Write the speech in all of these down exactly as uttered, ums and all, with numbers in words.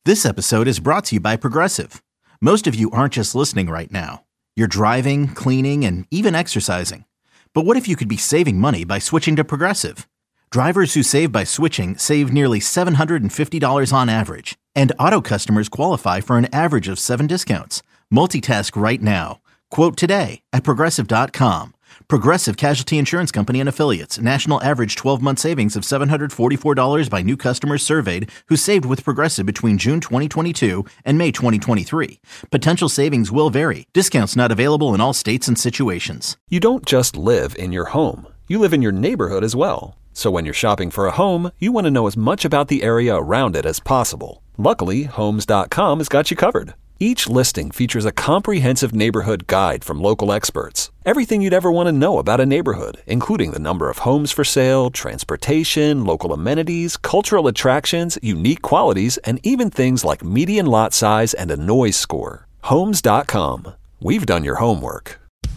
This episode is brought to you by Progressive. Most of you aren't just listening right now. You're driving, cleaning, and even exercising. But what if you could be saving money by switching to Progressive? Drivers who save by switching save nearly seven hundred fifty dollars on average. And auto customers qualify for an average of seven discounts. Multitask right now. Quote today at Progressive dot com. Progressive Casualty Insurance Company and Affiliates. National average twelve-month savings of seven hundred forty-four dollars by new customers surveyed who saved with Progressive between June twenty twenty-two and May twenty twenty-three. Potential savings will vary. Discounts not available in all states and situations. You don't just live in your home. You live in your neighborhood as well. So when you're shopping for a home, you want to know as much about the area around it as possible. Luckily, Homes dot com has got you covered. Each listing features a comprehensive neighborhood guide from local experts. Everything you'd ever want to know about a neighborhood, including the number of homes for sale, transportation, local amenities, cultural attractions, unique qualities, and even things like median lot size and a noise score. Homes dot com. We've done your homework.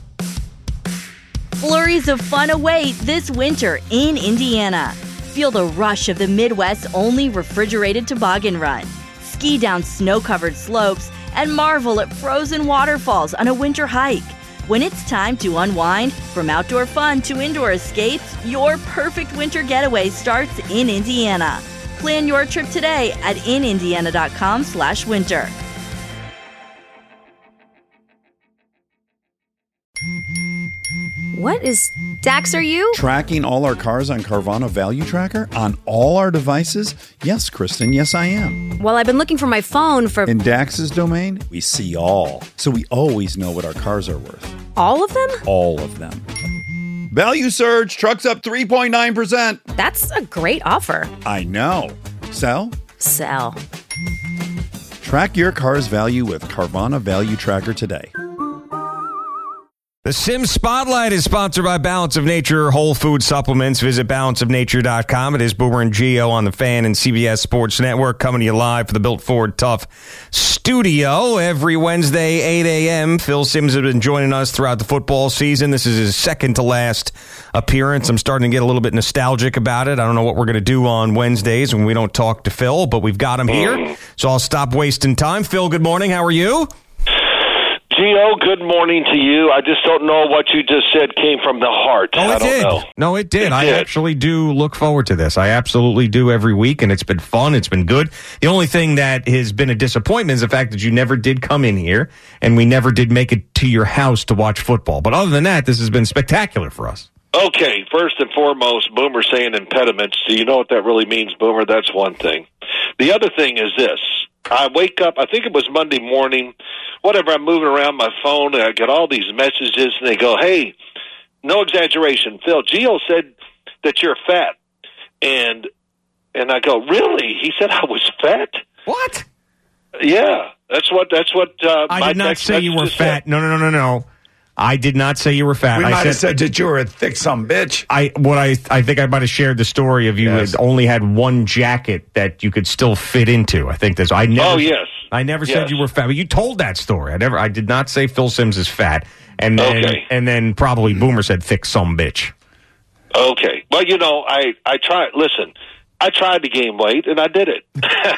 Flurries of fun await this winter in Indiana. Feel the rush of the Midwest's only refrigerated toboggan run. Ski down snow-covered slopes and marvel at frozen waterfalls on a winter hike. When it's time to unwind, from outdoor fun to indoor escapes, your perfect winter getaway starts in Indiana. Plan your trip today at in indiana dot com slash winter. What is Dax, are you? Tracking all our cars on Carvana Value Tracker on all our devices? Yes, Kristen, yes I am. Well, I've been looking for my phone for... In Dax's domain, we see all. So we always know what our cars are worth. All of them? All of them. Value surge, trucks up three point nine percent. That's a great offer. I know. Sell? Sell. Track your car's value with Carvana Value Tracker today. The Sim Spotlight is sponsored by Balance of Nature Whole Food Supplements. Visit balance of nature dot com. It is Boomer and Geo on the Fan and C B S Sports Network, coming to you live for the Built Ford Tough studio every Wednesday, eight a.m. Phil Simms has been joining us throughout the football season. This is his second to last appearance. I'm starting to get a little bit nostalgic about it. I don't know what we're going to do on Wednesdays when we don't talk to Phil, but we've got him here, so I'll stop wasting time. Phil, good morning. How are you? Gio, good morning to you. I just don't know what you just said came from the heart. Oh, it I don't did. know. No, it did. It I did. actually do look forward to this. I absolutely do every week, and it's been fun. It's been good. The only thing that has been a disappointment is the fact that you never did come in here, and we never did make it to your house to watch football. But other than that, this has been spectacular for us. Okay, first and foremost, Boomer saying impediments. Do you know what that really means, Boomer? That's one thing. The other thing is this. I wake up, I think it was Monday morning, whatever, I'm moving around my phone, and I get all these messages, and they go, hey, no exaggeration, Phil, Gio said that you're fat. And and I go, really? He said I was fat? What? Yeah, that's what, that's what uh, I my did not text say you were message fat. said. No, no, no, no, no. I did not say you were fat. We I might said, have said that you were a thick some bitch. I what I I think I might have shared the story of you Yes. had only had one jacket that you could still fit into. I think that's I never. Oh, yes. I never Yes. said you were fat, but you told that story. I never. I did not say Phil Simms is fat, and then Okay. and then probably Boomer said thick some bitch. Okay. Well, you know, I, I tried, listen, I tried to gain weight, and I did it.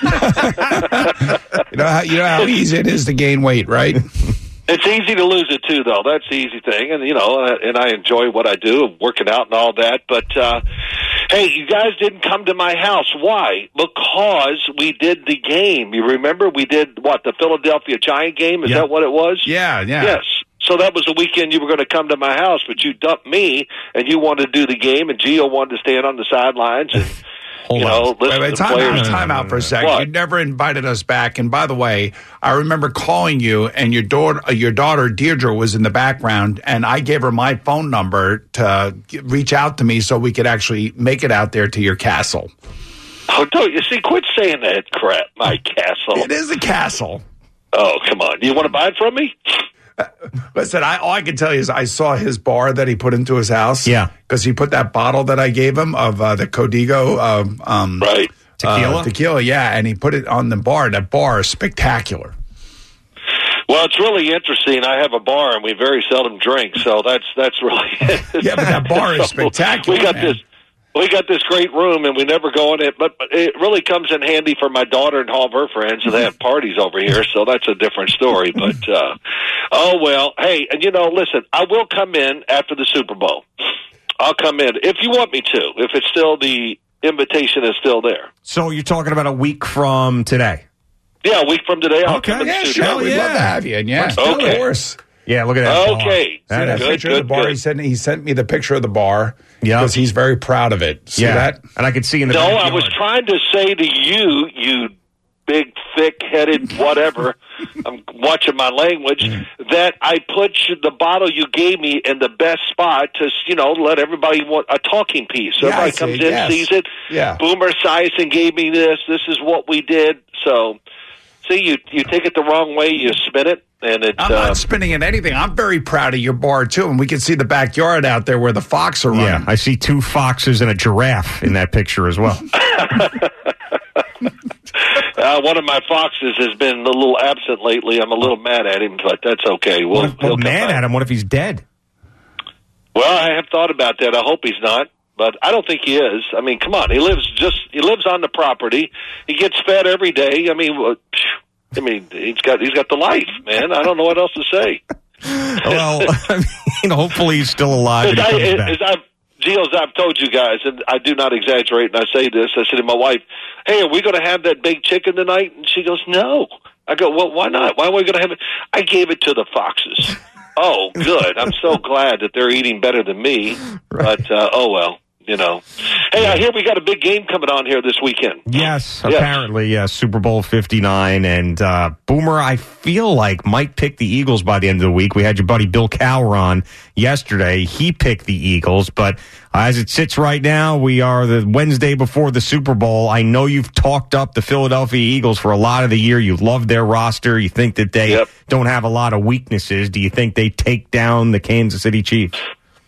You know how you know how easy it is to gain weight, right? It's easy to lose it too, though. That's the easy thing, and you know, and I enjoy what I do, working out and all that. But uh, hey, you guys didn't come to my house. Why? Because we did the game. You remember we did what, the Philadelphia Giant game? Is Yeah. that what it was? Yeah, yeah. Yes. So that was the weekend you were going to come to my house, but you dumped me, and you wanted to do the game, and Gio wanted to stand on the sidelines and. Hold you on. know, listen Wait, wait, to the time players. out, time out for a second. What? You never invited us back. And by the way, I remember calling you, and your daughter, uh, your daughter Deirdre, was in the background, and I gave her my phone number to g- reach out to me so we could actually make it out there to your castle. Oh, don't you see? Quit saying that crap. My castle. It is a castle. Oh, come on. You want to buy it from me? Listen, I, all I can tell you is I saw his bar that he put into his house. Yeah. Because he put that bottle that I gave him of uh, the Codigo um, um, Right. Tequila? Uh, tequila, yeah. And he put it on the bar. That bar is spectacular. Well, it's really interesting. I have a bar, and we very seldom drink, so that's that's really Yeah, but that bar is So, spectacular, We got man. this. We got this great room, and we never go in it, but it really comes in handy for my daughter and all of her friends, and they have parties over here, so that's a different story. But, uh, oh, well, hey, and you know, listen, I will come in after the Super Bowl. I'll come in if you want me to, if it's still the invitation is still there. So you're talking about a week from today? Yeah, a week from today. I'll Okay. come in Yeah, the studio. sure. We'd yeah. love to have you. And yeah, Okay. of course. Yeah, look at that. Okay. bar. See that is- Good, picture of the good, bar? good. He sent he sent me the picture of the bar. Yeah. because he's very proud of it. See yeah, that? and I could see in the No, I backyard. was trying to say to you, you big, thick-headed whatever, I'm watching my language, that I put you- the bottle you gave me in the best spot to, you know, let everybody want a talking piece. So Yeah, I everybody see, comes in, yes. sees it. Yeah. Boomer Esiason gave me this. This is what we did. So, see, you you take it the wrong way, you spin it, and it's... I'm uh, not spinning at anything. I'm very proud of your bar, too. And we can see the backyard out there where the fox are running. Yeah, I see two foxes and a giraffe in that picture as well. Uh, one of my foxes has been a little absent lately. I'm a little mad at him, but that's okay. We'll, What if, he'll well, come mad back. at him? What if he's dead? Well, I have thought about that. I hope he's not, but I don't think he is. I mean, come on, he lives just he lives on the property. He gets fed every day. I mean, uh, I mean, he's got he's got the life, man. I don't know what else to say. Well, I mean, hopefully he's still alive. As, And he I, comes back. as I've Gio, as I've told you guys, and I do not exaggerate, and I say this, I said to my wife, hey, are we going to have that big chicken tonight? And she goes, no. I go, well, why not? Why are we going to have it? I gave it to the foxes. Oh, good. I'm so glad that they're eating better than me. Right. But, uh, oh, well, you know. Hey, I hear we got a big game coming on here this weekend. Yes, Yes. apparently, yes. Super Bowl fifty-nine. And uh, Boomer, I feel like, might pick the Eagles by the end of the week. We had your buddy Bill Cowher on yesterday. He picked the Eagles. But as it sits right now, we are the Wednesday before the Super Bowl. I know you've talked up the Philadelphia Eagles for a lot of the year. You love their roster. You think that they Yep. don't have a lot of weaknesses. Do you think they take down the Kansas City Chiefs?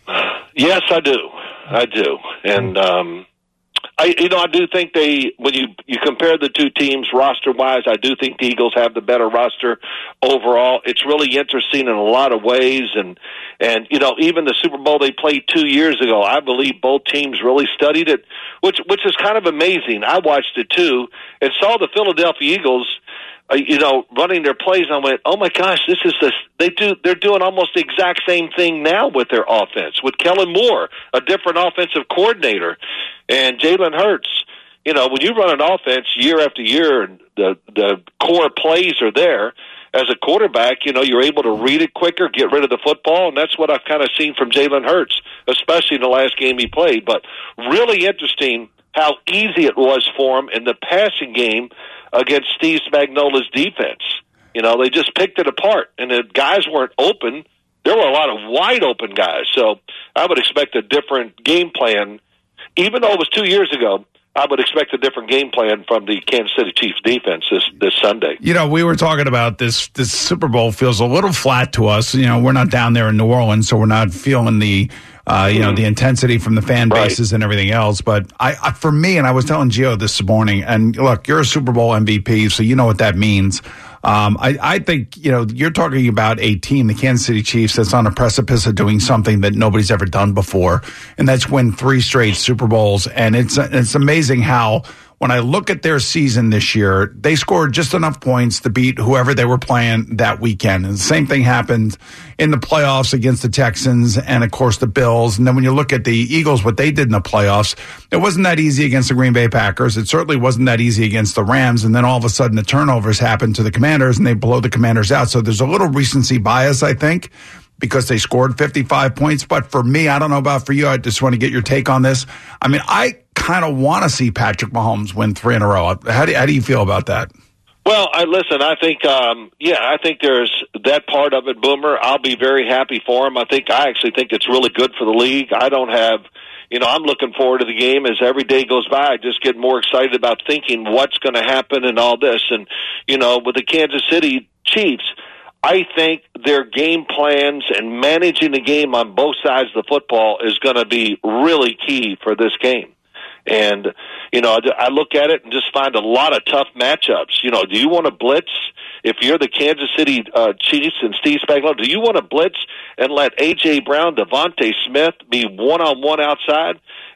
Yes, I do. I do. And, um, I, you know, I do think they, when you, you compare the two teams roster-wise, I do think the Eagles have the better roster overall. It's really interesting in a lot of ways. And, and, you know, even the Super Bowl they played two years ago, I believe both teams really studied it, which, which is kind of amazing. I watched it too and saw the Philadelphia Eagles, uh, you know, running their plays. And I went, oh my gosh, this is this, they do, they're doing almost the exact same thing now with their offense, with Kellen Moore, a different offensive coordinator, and Jalen Hurts. You know, when you run an offense year after year, and the the core plays are there. As a quarterback, you know, you're able to read it quicker, get rid of the football, and that's what I've kind of seen from Jalen Hurts, especially in the last game he played. But really interesting how easy it was for him in the passing game against Steve Spagnuolo's defense. You know, they just picked it apart, and the guys weren't open. There were a lot of wide open guys, so I would expect a different game plan. Even though it was two years ago, I would expect a different game plan from the Kansas City Chiefs defense this, this Sunday. You know, we were talking about this. This Super Bowl feels a little flat to us. You know, we're not down there in New Orleans, so we're not feeling the, uh, you know, the intensity from the fan Right. bases and everything else. But I, I, for me, and I was telling Gio this morning, and look, you're a Super Bowl M V P, so you know what that means. Um, I, I think, you know, you're talking about a team, the Kansas City Chiefs, that's on a precipice of doing something that nobody's ever done before, and that's win three straight Super Bowls. And it's it's amazing how, when I look at their season this year, they scored just enough points to beat whoever they were playing that weekend. And the same thing happened in the playoffs against the Texans and, of course, the Bills. And then when you look at the Eagles, what they did in the playoffs, it wasn't that easy against the Green Bay Packers. It certainly wasn't that easy against the Rams. And then all of a sudden the turnovers happened to the Commanders and they blow the Commanders out. So there's a little recency bias, I think, because they scored fifty-five points. But for me, I don't know about for you. I just want to get your take on this. I mean, I kind of want to see Patrick Mahomes win three in a row. How do, how do you feel about that? Well, I listen, I think, um, yeah, I think there's that part of it, Boomer. I'll be very happy for him. I think, I actually think it's really good for the league. I don't have, you know, I'm looking forward to the game as every day goes by. I just get more excited about thinking what's going to happen and all this. And, you know, with the Kansas City Chiefs, I think their game plans and managing the game on both sides of the football is going to be really key for this game. And, you know, I look at it and just find a lot of tough matchups. You know, do you want to blitz? If you're the Kansas City uh, Chiefs and Steve Spagnuolo, do you want to blitz and let A J. Brown, Devontae Smith be one-on-one outside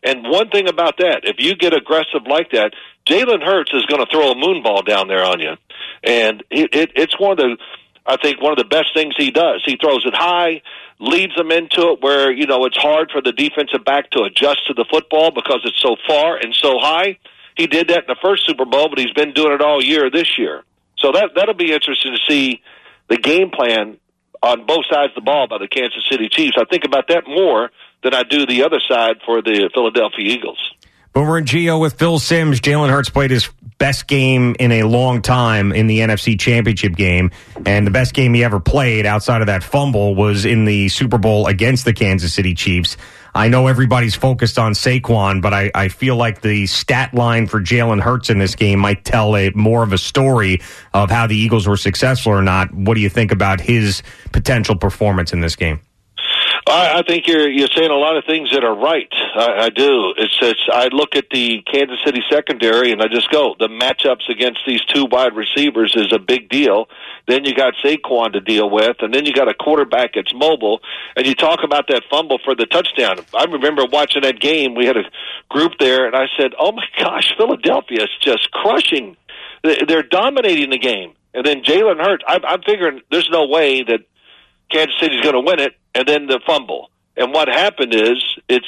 And one thing about that, if you get aggressive like that, Jalen Hurts is going to throw a moonball down there on you. And it, it, it's one of the, I think, one of the best things he does. He throws it high, leads them into it where, you know, it's hard for the defensive back to adjust to the football because it's so far and so high. He did that in the first Super Bowl, but he's been doing it all year this year. So that, that'll be interesting to see the game plan on both sides of the ball by the Kansas City Chiefs. I think about that more than I do the other side for the Philadelphia Eagles. Boomer and Gio with Phil Simms. Jalen Hurts played his best game in a long time in the N F C Championship game, and the best game he ever played outside of that fumble was in the Super Bowl against the Kansas City Chiefs. I know everybody's focused on Saquon, but I, I feel like the stat line for Jalen Hurts in this game might tell a more of a story of how the Eagles were successful or not. What do you think about his potential performance in this game? I, I think you're you're saying a lot of things that are right. I, I do. It's, it's I look at the Kansas City secondary and I just go, the matchups against these two wide receivers is a big deal. Then you got Saquon to deal with, and then you got a quarterback that's mobile. And you talk about that fumble for the touchdown. I remember watching that game. We had a group there, and I said, "Oh my gosh, Philadelphia is just crushing. They're dominating the game." And then Jalen Hurts. I'm, I'm figuring there's no way that Kansas City's going to win it, and then the fumble. And what happened is it's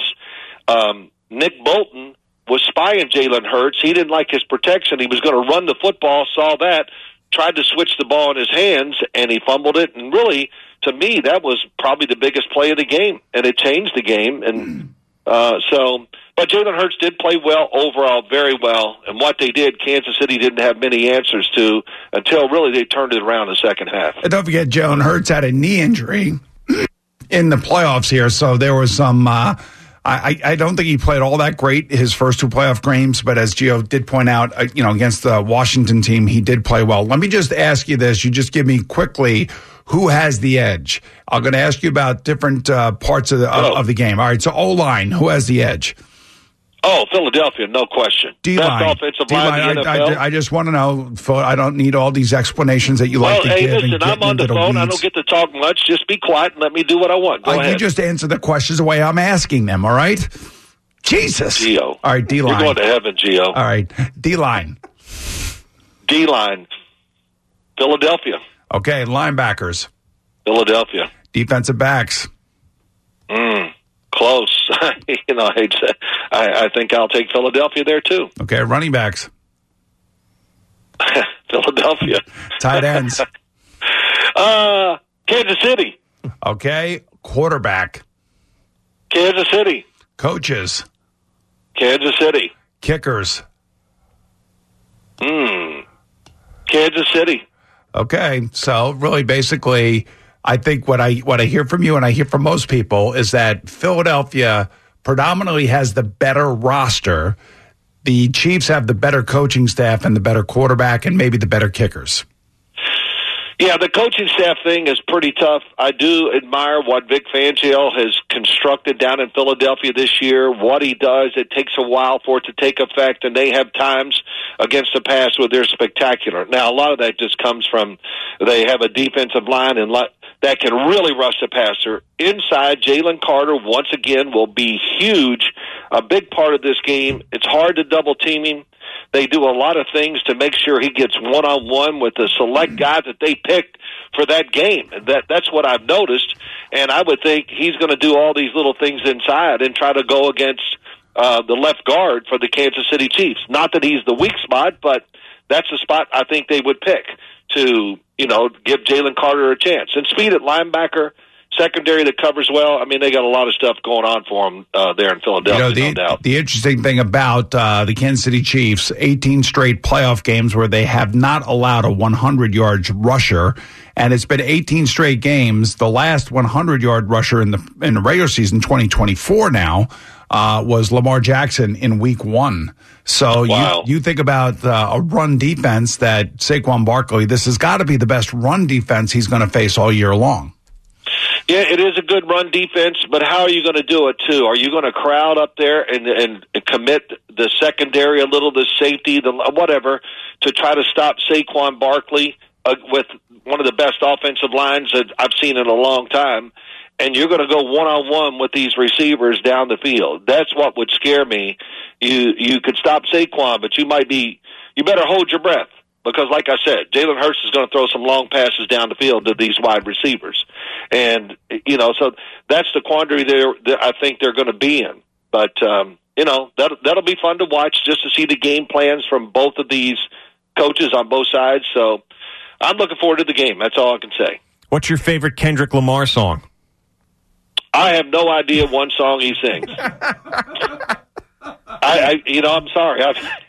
um, Nick Bolton was spying Jalen Hurts. He didn't like his protection. He was going to run the football, saw that, tried to switch the ball in his hands, and he fumbled it. And really, to me, that was probably the biggest play of the game, and it changed the game. And uh, so, but Jalen Hurts did play well overall, very well. And what they did, Kansas City didn't have many answers to until really they turned it around in the second half. And don't forget, Jalen Hurts had a knee injury in the playoffs here, so there was some. Uh, I, I don't think he played all that great his first two playoff games, but as Gio did point out, uh, you know, against the Washington team, he did play well. Let me just ask you this. You just give me quickly who has the edge. I'm going to ask you about different uh, parts of the, of, of the game. All right, so O-line, who has the edge? Oh, Philadelphia, no question. D-line. Best offensive line in the N F L. I, I, I just want to know. I don't need all these explanations that you well, like to hey, give. Listen, and I'm on the phone. the I don't get to talk much. Just be quiet and let me do what I want. Go uh, ahead. You just answer the questions the way I'm asking them, all right? Jesus. Gio. All right, D-line. You're going to heaven, Gio. All right, D-line. D-line. Philadelphia. Okay, linebackers. Philadelphia. Defensive backs. Mm, close. you know, I, I, I think I'll take Philadelphia there, too. Okay, running backs. Philadelphia. Tight ends. uh, Kansas City. Okay, quarterback. Kansas City. Coaches. Kansas City. Kickers. Hmm. Kansas City. Okay, so really basically, I think what I what I hear from you and I hear from most people is that Philadelphia predominantly has the better roster. The Chiefs have the better coaching staff and the better quarterback and maybe the better kickers. Yeah, the coaching staff thing is pretty tough. I do admire what Vic Fangio has constructed down in Philadelphia this year. What he does, it takes a while for it to take effect, and they have times against the pass where they're spectacular. Now, a lot of that just comes from they have a defensive line and that can really rush the passer. Inside, Jalen Carter, once again, will be huge. A big part of this game. It's hard to double team him. They do a lot of things to make sure he gets one-on-one with the select guys that they picked for that game. That That's what I've noticed, and I would think he's going to do all these little things inside and try to go against uh, the left guard for the Kansas City Chiefs. Not that he's the weak spot, but that's the spot I think they would pick to, you know, give Jalen Carter a chance. And speed at linebacker, secondary that covers well. I mean, they got a lot of stuff going on for them uh, there in Philadelphia, you know, the, no doubt. The interesting thing about uh, the Kansas City Chiefs, eighteen straight playoff games where they have not allowed a hundred-yard rusher, and it's been eighteen straight games. The last hundred-yard rusher in the in the regular season, twenty twenty-four now, uh, was Lamar Jackson in week one. So wow. you, you think about uh, a run defense that Saquon Barkley, this has got to be the best run defense he's going to face all year long. Yeah, it is a good run defense, but how are you going to do it, too? Are you going to crowd up there and, and, and commit the secondary a little, the safety, the whatever, to try to stop Saquon Barkley uh, with one of the best offensive lines that I've seen in a long time? and you're going to go one-on-one with these receivers down the field. That's what would scare me. You you could stop Saquon, but you might be – you better hold your breath because, like I said, Jalen Hurts is going to throw some long passes down the field to these wide receivers. And, you know, so that's the quandary there that I think they're going to be in. But, um, you know, that, that'll be fun to watch just to see the game plans from both of these coaches on both sides. So I'm looking forward to the game. That's all I can say. What's your favorite Kendrick Lamar song? I have no idea one song he sings. I, I, you know, I'm sorry.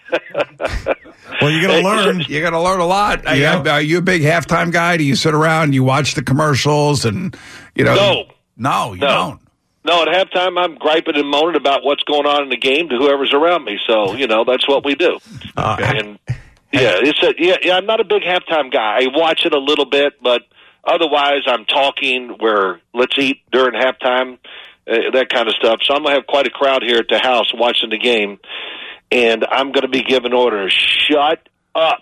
Well, you're going to learn. You're going to learn a lot. Yeah. Are you a big halftime guy? Do you sit around, you watch the commercials, and you know? No, no, you no. don't. No, at halftime, I'm griping and moaning about what's going on in the game to whoever's around me. So, you know, that's what we do. Uh, and yeah, it's a, yeah, yeah. I'm not a big halftime guy. I watch it a little bit, but otherwise, I'm talking where let's eat during halftime, uh, that kind of stuff. So I'm gonna have quite a crowd here at the house watching the game, and I'm gonna be giving orders. Shut up.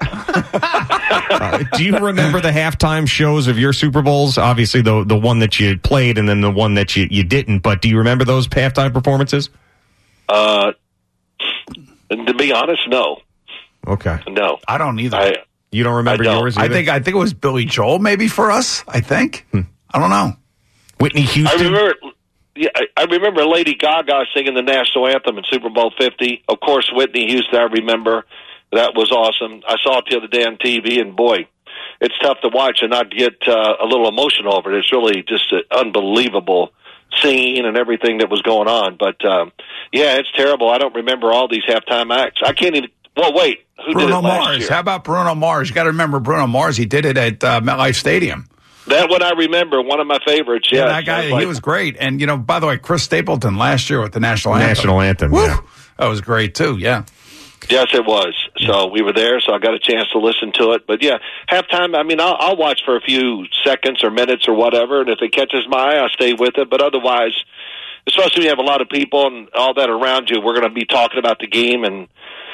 uh, do you remember the halftime shows of your Super Bowls? Obviously, the the one that you played, and then the one that you, you didn't. But do you remember those halftime performances? Uh, and to be honest, no. Okay. No, I don't either. I, you don't remember I don't. yours either? I think I think it was Billy Joel maybe for us. I think. Hmm. I don't know. Whitney Houston. I remember. Yeah, I, I remember Lady Gaga singing the national anthem in Super Bowl fifty. Of course, Whitney Houston. I remember that was awesome. I saw it the other day on T V, and boy, it's tough to watch and not get uh, a little emotional over it. It's really just an unbelievable scene and everything that was going on. But um, yeah, it's terrible. I don't remember all these halftime acts. I can't even. Well, wait. Who Bruno did it last Mars. year? How about Bruno Mars? You got to remember Bruno Mars. He did it at uh, MetLife Stadium. That one I remember. One of my favorites. Yeah, Yes. that guy. Like, he was great. And you know, by the way, Chris Stapleton last year with the national anthem. National anthem. Woo! Yeah. That was great too. Yeah. Yes, it was. So we were there, so I got a chance to listen to it. But yeah, halftime, I mean, I'll, I'll watch for a few seconds or minutes or whatever, and if it catches my eye, I'll stay with it. But otherwise, especially when you have a lot of people and all that around you, we're going to be talking about the game. And,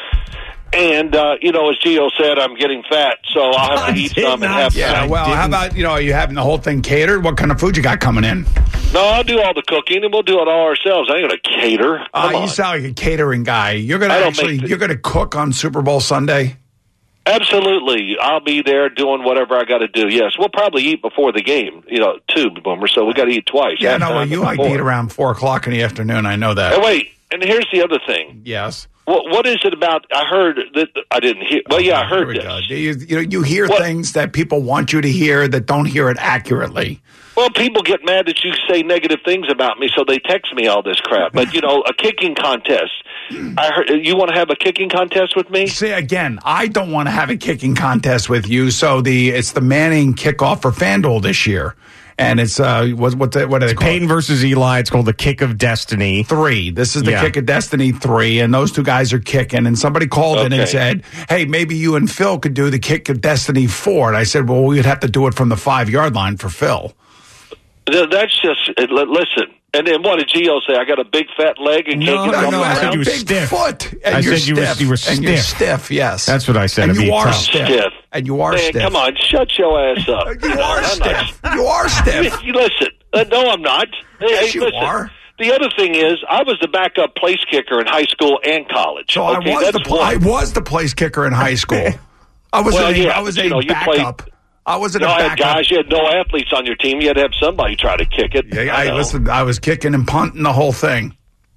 and uh, you know, as Gio said, I'm getting fat, so I'll have to eat some and have Yeah, well, how about, you know, are you having the whole thing catered? What kind of food you got coming in? No, I'll do all the cooking, and we'll do it all ourselves. I ain't going to cater. Uh, Come you on. sound like a catering guy. You're going to I don't actually, make the- you're going to cook on Super Bowl Sunday? Absolutely. I'll be there doing whatever I got to do. Yes, we'll probably eat before the game, you know, too, Boomer, so we got to eat twice. Yeah, no, Halftime well, you and like to before. eat around four o'clock in the afternoon. I know that. And wait, and here's the other thing. Yes. What, what is it about? I heard that I didn't hear. Well, yeah, I Here heard we this. go. You, you know, you hear What? things that people want you to hear that don't hear it accurately. Well, people get mad that you say negative things about me, so they text me all this crap. But, you know, a kicking contest. I heard, you want to have a kicking contest with me? See, again, I don't want to have a kicking contest with you. So the it's the Manning kickoff for FanDuel this year. And it's, uh, what, what, the, what are they called? Peyton versus Eli. It's called the Kick of Destiny. Three. This is the Yeah. Kick of Destiny three, and those two guys are kicking. And somebody called in and Okay. said, hey, maybe you and Phil could do the Kick of Destiny four. And I said, well, we'd have to do it from the five-yard line for Phil. Th- That's just, uh, li- listen. And then what did Gio say? I got a big fat leg and No, can't get no, up no, I and said down? you were big stiff. foot. And I you're said you were- stiff. you were And you're stiff. stiff, yes. That's what I said. And It'd you be are tough. stiff. Stiff. And you are Man, stiff. come on, shut your ass up. You are I'm stiff. Not, You are stiff. You listen, uh, no, I'm not. Hey, Yes, hey, you listen. are. The other thing is, I was the backup place kicker in high school and college. So okay, I was that's the pl- I one. was the place kicker in high school. I was Well, a, yeah, I was you a know, you backup. played- I wasn't No, a I had backup. guys. You had no athletes on your team. You had to have somebody try to kick it. Yeah, I I, know. listen, I was kicking and punting the whole thing.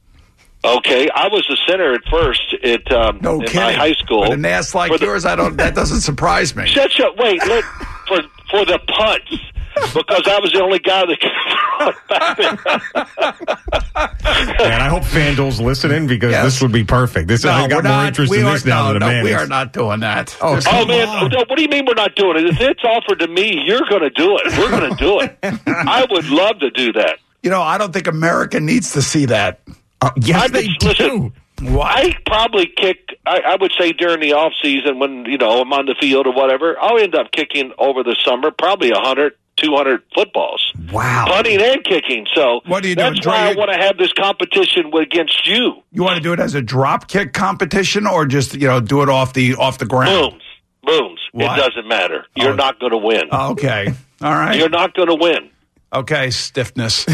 Okay, I was the center at first at um, No in kidding. my high school. With an ass like For the- yours, I don't. That doesn't surprise me. Shut your wait. Let, for for the punts because I was the only guy that could throw it back. Man, I hope FanDuel's listening because Yes. this would be perfect. This I we're got more not- interest we in are- this now no, than the no, Mannings. we are not doing that. Oh, There's- Oh come man, on. no, what do you mean we're not doing it? If it's offered to me, you're going to do it. We're going to do it. I would love to do that. you know, I don't think America needs to see that. Uh, yes, I they could- do. listen, What? I probably kick. I, I would say during the off season when you know I'm on the field or whatever, I'll end up kicking over the summer probably a hundred, two hundred footballs. Wow. Punting and kicking. So What are you that's doing, why I Dre? want to have this competition with- against you. You want to do it as a drop kick competition, or just you know do it off the off the ground? Booms, booms. What? It doesn't matter. You're Oh. not going to win. Okay. All right. You're not going to win. Okay, stiffness.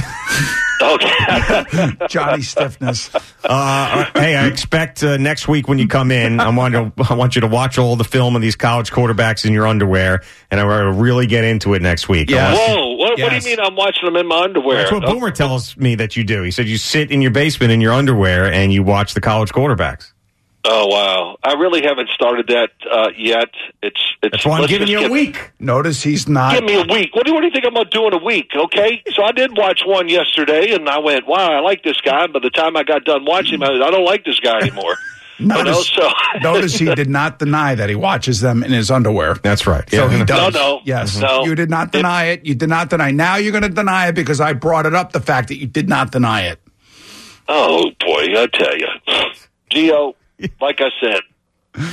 Okay. Johnny Stiffness. Uh, hey, I expect uh, next week when you come in, I want to I want you to watch all the film of these college quarterbacks in your underwear, and I want to really get into it next week. Yeah. Whoa, what, Yes. what do you mean I'm watching them in my underwear? That's what Boomer tells me that you do. He said you sit in your basement in your underwear and you watch the college quarterbacks. Oh, wow. I really haven't started that uh, yet. It's, it's That's why I'm let's giving just you a get- week. Notice he's not. Give me a week. What do, you, what do you think I'm going to do in a week, okay? So I did watch one yesterday, and I went, wow, I like this guy. By the time I got done watching him, I, was, I don't like this guy anymore. Notice, You know, so- notice he did not deny that he watches them in his underwear. That's right. So Yeah. he does. No, no. Yes. No. You did not deny it. You did not deny. Now you're going to deny it because I brought it up, the fact that you did not deny it. Oh, boy, I tell you. Gio, like I said, you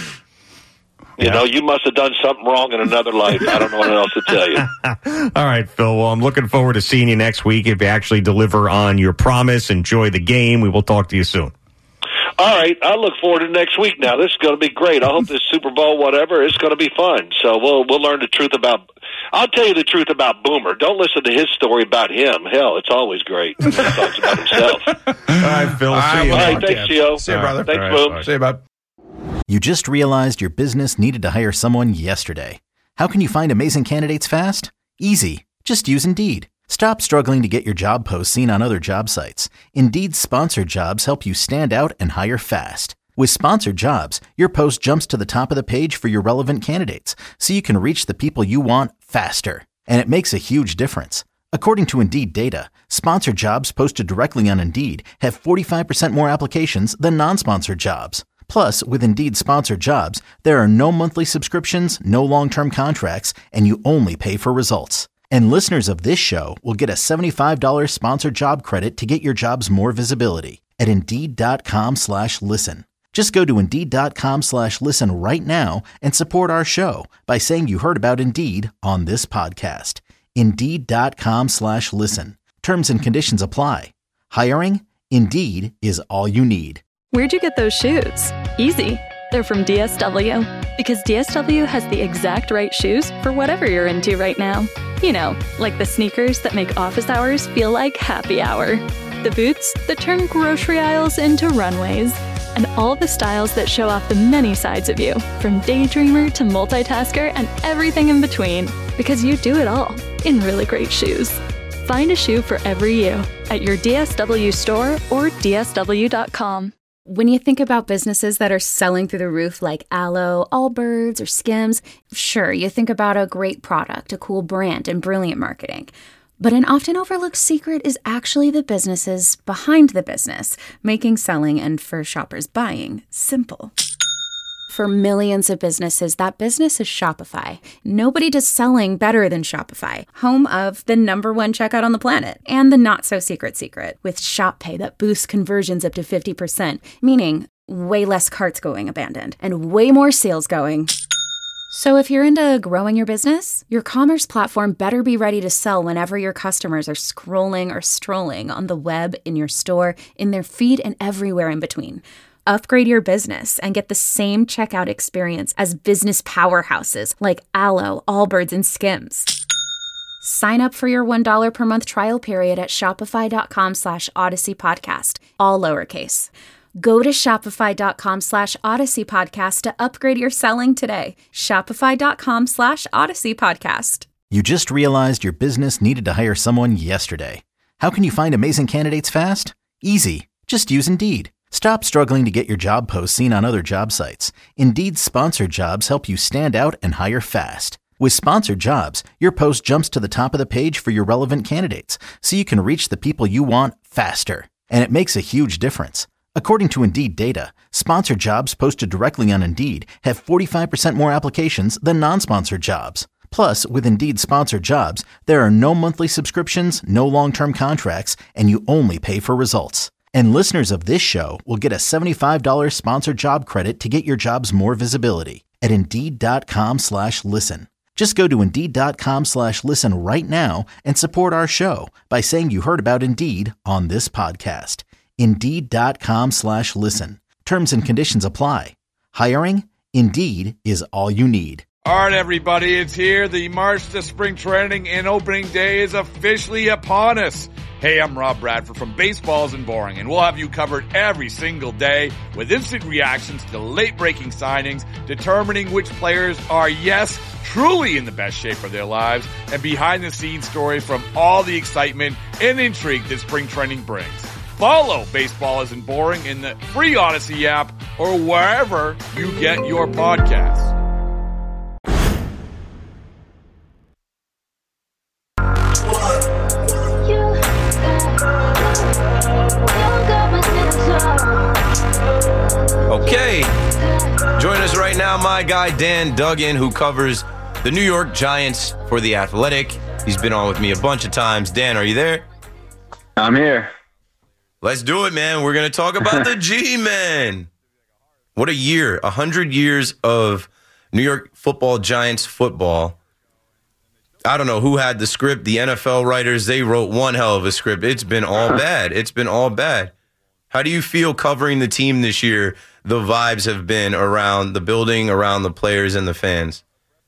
Yeah. know, you must have done something wrong in another life. I don't know what else to tell you. All right, Phil. Well, I'm looking forward to seeing you next week. If you actually deliver on your promise, enjoy the game. We will talk to you soon. All right, I look forward to next week now. This is going to be great. I hope this Super Bowl, whatever, is going to be fun. So we'll we'll learn the truth about. I'll tell you the truth about Boomer. Don't listen to his story about him. Hell, it's always great when he talks about himself. All right, Phil. All right, see you. well, All right, talk to thanks, you. Gio. See you, All right. brother. Thanks, All right, Boom. bye. See you, bud. You just realized your business needed to hire someone yesterday. How can you find amazing candidates fast? Easy. Just use Indeed. Stop struggling to get your job posts seen on other job sites. Indeed's sponsored jobs help you stand out and hire fast. With sponsored jobs, your post jumps to the top of the page for your relevant candidates, so you can reach the people you want faster. And it makes a huge difference. According to Indeed data, sponsored jobs posted directly on Indeed have forty-five percent more applications than non-sponsored jobs. Plus, with Indeed sponsored jobs, there are no monthly subscriptions, no long-term contracts, and you only pay for results. And listeners of this show will get a seventy-five dollars sponsored job credit to get your jobs more visibility at Indeed.com slash listen. Just go to Indeed.com slash listen right now and support our show by saying you heard about Indeed on this podcast. Indeed.com slash listen. Terms and conditions apply. Hiring? Indeed is all you need. Where'd you get those shoes? Easy. They're from D S W. Because D S W has the exact right shoes for whatever you're into right now. You know, like the sneakers that make office hours feel like happy hour. The boots that turn grocery aisles into runways. And all the styles that show off the many sides of you, from daydreamer to multitasker and everything in between. Because you do it all in really great shoes. Find a shoe for every you at your D S W store or D S W dot com. When you think about businesses that are selling through the roof like Aloe, Allbirds, or Skims, sure, you think about a great product, a cool brand, and brilliant marketing. But an often overlooked secret is actually the businesses behind the business, making selling and for shoppers buying simple. For millions of businesses, that business is Shopify. Nobody does selling better than Shopify, home of the number one checkout on the planet and the not-so-secret secret with Shop Pay that boosts conversions up to fifty percent, meaning way less carts going abandoned and way more sales going. So if you're into growing your business, your commerce platform better be ready to sell whenever your customers are scrolling or strolling on the web, in your store, in their feed, and everywhere in between. Upgrade your business and get the same checkout experience as business powerhouses like Aloe, Allbirds, and Skims. Sign up for your one dollar per month trial period at shopify.com slash Odyssey Podcast, all lowercase. Go to shopify.com slash Odyssey Podcast to upgrade your selling today. Shopify.com slash Odyssey Podcast. You just realized your business needed to hire someone yesterday. How can you find amazing candidates fast? Easy. Just use Indeed. Stop struggling to get your job posts seen on other job sites. Indeed's sponsored jobs help you stand out and hire fast. With sponsored jobs, your post jumps to the top of the page for your relevant candidates, so you can reach the people you want faster. And it makes a huge difference. According to Indeed data, sponsored jobs posted directly on Indeed have forty-five percent more applications than non-sponsored jobs. Plus, with Indeed sponsored jobs, there are no monthly subscriptions, no long-term contracts, and you only pay for results. And listeners of this show will get a seventy-five dollars sponsored job credit to get your jobs more visibility at Indeed.com slash listen. Just go to Indeed.com slash listen right now and support our show by saying you heard about Indeed on this podcast. Indeed.com slash listen. Terms and conditions apply. Hiring? Indeed is all you need. All right, everybody, it's here. The march to spring training and opening day is officially upon us. Hey, I'm Rob Bradford from Baseball Isn't Boring, and we'll have you covered every single day with instant reactions to late-breaking signings, determining which players are, yes, truly in the best shape of their lives, and behind-the-scenes stories from all the excitement and intrigue that spring training brings. Follow Baseball Isn't Boring in the free Odyssey app or wherever you get your podcasts. Okay, join us right now, my guy Dan Duggan, who covers the New York Giants for The Athletic. He's been on with me a bunch of times. Dan, are you there? I'm here. Let's do it, man. We're going to talk about the G-Men. What a year. A hundred years of New York football, Giants football. I don't know who had the script. The N F L writers, they wrote one hell of a script. It's been all bad. It's been all bad. How do you feel covering the team this year? The vibes have been around the building, around the players and the fans.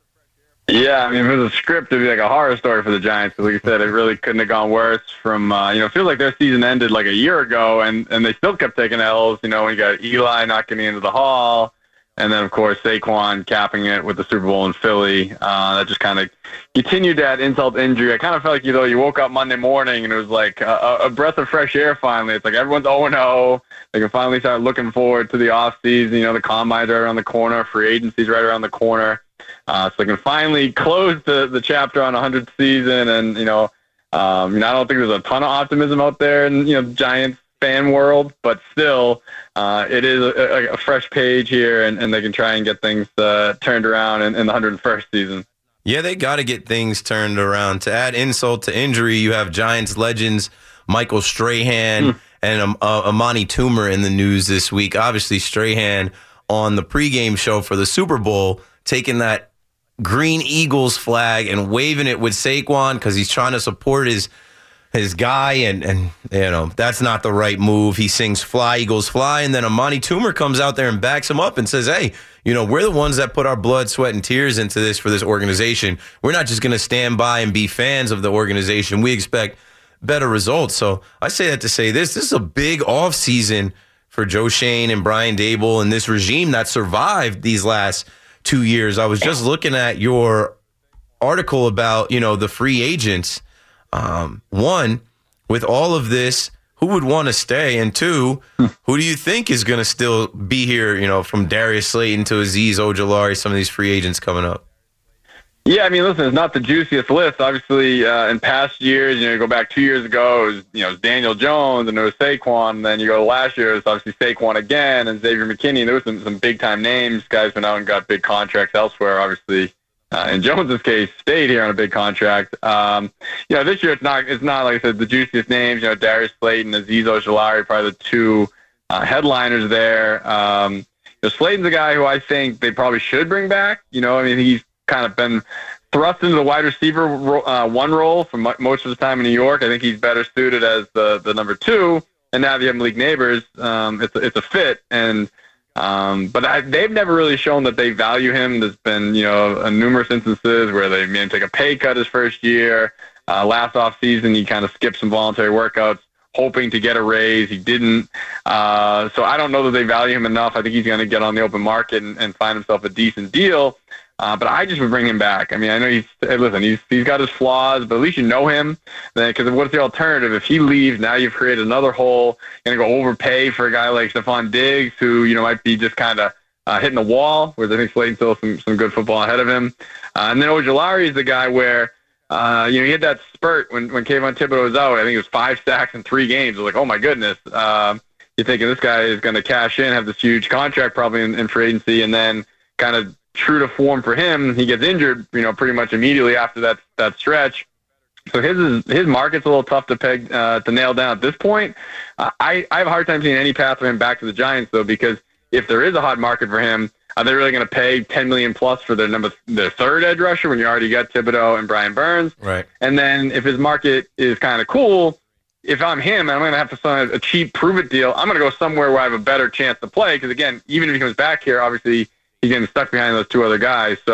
Yeah, I mean, if it was a script, it'd be like a horror story for the Giants. Because like you said, it really couldn't have gone worse. From uh, you know, it feels like their season ended like a year ago, and, and they still kept taking L's. You know, you got Eli not getting into the Hall, and then of course Saquon capping it with the Super Bowl in Philly. Uh, that just kind of continued that insult to injury. I kind of felt like, you know, you woke up Monday morning and it was like a, a breath of fresh air. Finally, it's like everyone's oh and oh. They can finally start looking forward to the off season. You know, the combine's right around the corner, free agency's right around the corner. Uh, so they can finally close the, the chapter on a hundredth season. And, you know, um, you know, I don't think there's a ton of optimism out there in, you know, Giants fan world, but still, uh, it is a, a fresh page here, and, and they can try and get things uh, turned around in, in the one hundred first season. Yeah, they got to get things turned around. To add insult to injury, you have Giants legends Michael Strahan hmm. and um, uh, Amani Toomer in the news this week. Obviously, Strahan on the pregame show for the Super Bowl, taking that green Eagles flag and waving it with Saquon because he's trying to support his his guy, and, and you know, that's not the right move. He sings Fly, Eagles, Fly, and then Amani Toomer comes out there and backs him up and says, hey, you know, we're the ones that put our blood, sweat, and tears into this for this organization. We're not just going to stand by and be fans of the organization. We expect better results. So I say that to say this. This is a big offseason for Joe Schoen and Brian Daboll and this regime that survived these last two years. I was just looking at your article about, you know, the free agents. Um, one, with all of this, who would want to stay? And two, who do you think is going to still be here, you know, from Darius Slayton to Azeez Ojulari, some of these free agents coming up? Yeah, I mean, listen, it's not the juiciest list. Obviously, uh, in past years, you know, you go back two years ago, it was, you know, it was Daniel Jones and it was Saquon. And then you go to last year, it's obviously Saquon again and Xavier McKinney. There was some, some big-time names. Guys went out and got big contracts elsewhere, obviously. Uh, in Jones's case, stayed here on a big contract. Um, you know, this year it's not, it's not, like I said, the juiciest names. You know, Darius Slayton, Azeez Ojulari, probably the two uh, headliners there. Um, you know, Slayton's a guy who I think they probably should bring back. You know, I mean, he's kind of been thrust into the wide receiver ro- uh, one role for m- most of his time in New York. I think he's better suited as the, the number two. And now that you have Malik Neighbors, um, it's, a, it's a fit. And Um, but I, they've never really shown that they value him. There's been, you know, a numerous instances where they made him take a pay cut his first year. Uh, last off season, he kind of skipped some voluntary workouts, hoping to get a raise. He didn't. Uh, so I don't know that they value him enough. I think he's going to get on the open market and, and find himself a decent deal. Uh, but I just would bring him back. I mean, I know he's, hey, listen, he's, he's got his flaws, but at least you know him. Because what's the alternative? If he leaves, now you've created another hole. You're going to go overpay for a guy like Stephon Diggs, who, you know, might be just kind of uh, hitting the wall, whereas I think Slayton still has some, some good football ahead of him. Uh, and then Ojulari is the guy where, uh, you know, he had that spurt when, when Kayvon Thibodeau was out. I think it was five sacks in three games. It was like, oh, my goodness. Um, you're thinking this guy is going to cash in, have this huge contract probably in, in free agency, and then kind of true to form for him, he gets injured, you know, pretty much immediately after that that stretch. So his is, his market's a little tough to peg uh, to nail down at this point. Uh, I I have a hard time seeing any path for him back to the Giants though, because if there is a hot market for him, are they really going to pay ten million plus for their number their third edge rusher when you already got Thibodeau and Brian Burns? Right. And then if his market is kind of cool, if I'm him and I'm going to have to sign a cheap prove it deal, I'm going to go somewhere where I have a better chance to play. Because again, even if he comes back here, obviously he's getting stuck behind those two other guys. So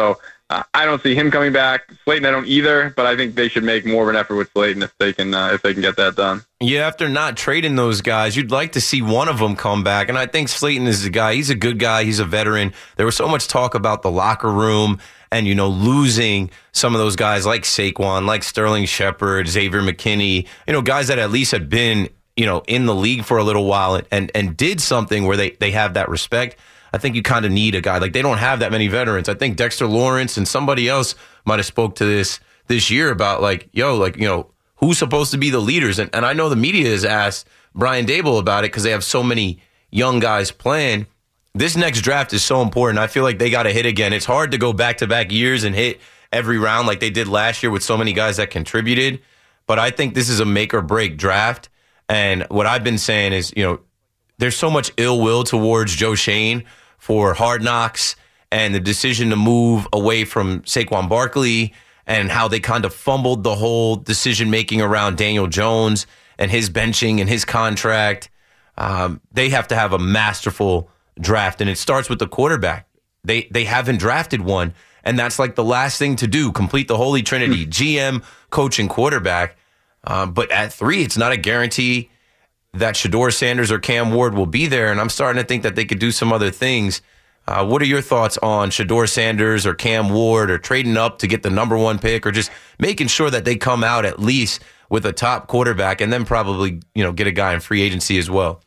Uh, I don't see him coming back. Slayton, I don't either, but I think they should make more of an effort with Slayton if they can uh, if they can get that done. Yeah, after not trading those guys, you'd like to see one of them come back. And I think Slayton is a guy. He's a good guy. He's a veteran. There was so much talk about the locker room and, you know, losing some of those guys like Saquon, like Sterling Shepard, Xavier McKinney, you know, guys that at least had been, you know, in the league for a little while and, and, and did something where they, they have that respect. I think you kind of need a guy. Like, they don't have that many veterans. I think Dexter Lawrence and somebody else might have spoke to this this year about, like, yo, like, you know, who's supposed to be the leaders? And, and I know the media has asked Brian Daboll about it because they have so many young guys playing. This next draft is so important. I feel like they got to hit again. It's hard to go back-to-back years and hit every round like they did last year with so many guys that contributed. But I think this is a make-or-break draft. And what I've been saying is, you know, there's so much ill will towards Joe Schoen for Hard Knocks and the decision to move away from Saquon Barkley and how they kind of fumbled the whole decision-making around Daniel Jones and his benching and his contract. Um, they have to have a masterful draft, and it starts with the quarterback. They they haven't drafted one, and that's like the last thing to do, complete the holy trinity, G M, coach, and quarterback. Uh, but at three, it's not a guarantee that Shedeur Sanders or Cam Ward will be there, and I'm starting to think that they could do some other things. Uh, what are your thoughts on Shedeur Sanders or Cam Ward or trading up to get the number one pick or just making sure that they come out at least with a top quarterback and then probably, you know, get a guy in free agency as well?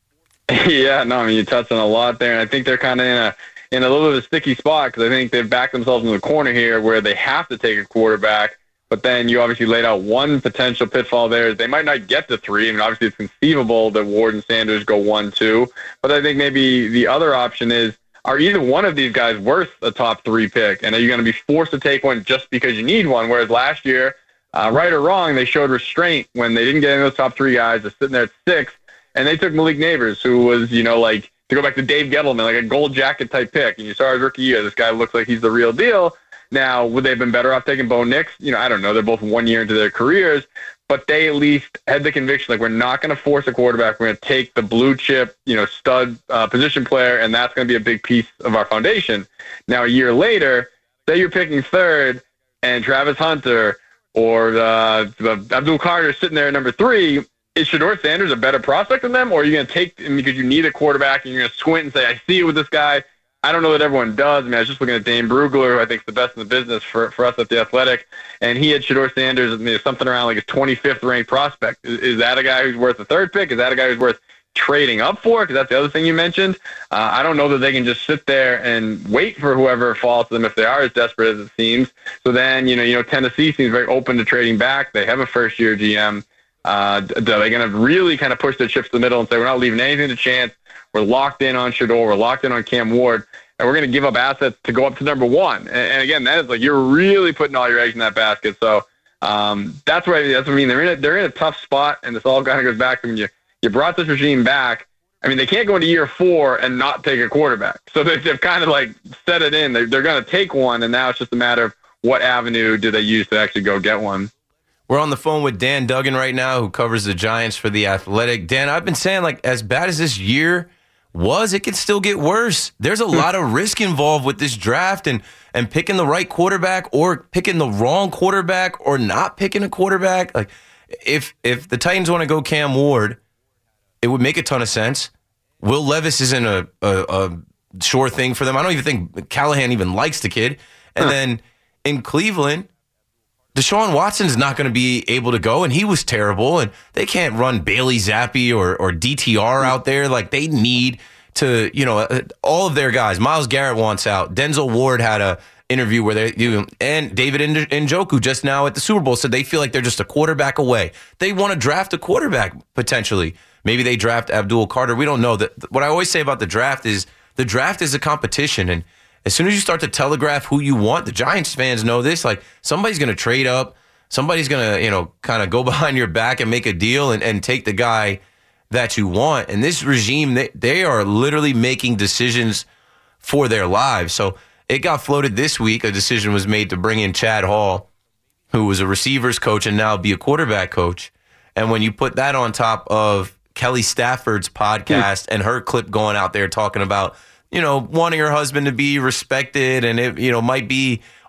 Yeah, no, I mean, you touched on a lot there, and I think they're kind of in a in a little bit of a sticky spot because I think they've backed themselves in the corner here where they have to take a quarterback. But then you obviously laid out one potential pitfall there. They might not get to three. I mean, obviously it's conceivable that Ward and Sanders go one, two. But I think maybe the other option is, are either one of these guys worth a top three pick? And are you going to be forced to take one just because you need one? Whereas last year, uh, right or wrong, they showed restraint when they didn't get any of those top three guys. They're sitting there at six. And they took Malik Neighbors, who was, you know, like, to go back to Dave Gettleman, like a gold jacket type pick. And you saw his rookie year, this guy looks like he's the real deal. Now, would they have been better off taking Bo Nix? You know, I don't know. They're both one year into their careers, but they at least had the conviction, like, we're not going to force a quarterback. We're going to take the blue chip, you know, stud uh, position player, and that's going to be a big piece of our foundation. Now, a year later, say you're picking third, and Travis Hunter or uh, Abdul Carter sitting there at number three. Is Shedeur Sanders a better prospect than them, or are you going to take him because you need a quarterback and you're going to squint and say, I see it with this guy? I don't know that everyone does. I mean, I was just looking at Dane Brugler, who I think is the best in the business for, for us at The Athletic, and he had Shedeur Sanders, I mean, something around like a twenty-fifth ranked prospect. Is, is that a guy who's worth a third pick? Is that a guy who's worth trading up for? Because that's the other thing you mentioned. Uh, I don't know that they can just sit there and wait for whoever falls to them if they are as desperate as it seems. So then, you know, you know, Tennessee seems very open to trading back. They have a first-year G M. Uh, they're going to really kind of push their chips to the middle and say, we're not leaving anything to chance. We're locked in on Shedeur. We're locked in on Cam Ward. And we're going to give up assets to go up to number one. And, and again, that is like, you're really putting all your eggs in that basket. So um, that's what I, that's what I mean. They're in a, they're in a tough spot, and this all kind of goes back to when you, you brought this regime back. I mean, they can't go into year four and not take a quarterback. So they, they've kind of like set it in. They're, they're going to take one, and now it's just a matter of what avenue do they use to actually go get one. We're on the phone with Dan Duggan right now, who covers the Giants for The Athletic. Dan, I've been saying, like, as bad as this year was, it could still get worse. There's a lot of risk involved with this draft and, and picking the right quarterback or picking the wrong quarterback or not picking a quarterback. Like, if if the Titans want to go Cam Ward, it would make a ton of sense. Will Levis isn't a, a, a sure thing for them. I don't even think Callahan even likes the kid. And huh. then in Cleveland, Deshaun Watson's not going to be able to go, and he was terrible, and they can't run Bailey Zappi or, or D T R out there. Like, they need to, you know, all of their guys. Myles Garrett wants out. Denzel Ward had a interview where they, you and David Njoku just now at the Super Bowl said they feel like they're just a quarterback away. They want to draft a quarterback, potentially. Maybe they draft Abdul Carter. We don't know. That. What I always say about the draft is the draft is a competition, and as soon as you start to telegraph who you want, the Giants fans know this, like, somebody's going to trade up. Somebody's going to, you know, kind of go behind your back and make a deal and, and take the guy that you want. And this regime, they, they are literally making decisions for their lives. So it got floated this week. A decision was made to bring in Chad Hall, who was a receivers coach and now be a quarterback coach. And when you put that on top of Kelly Stafford's podcast and her clip going out there talking about, you know, wanting her husband to be respected, and it, you know, might be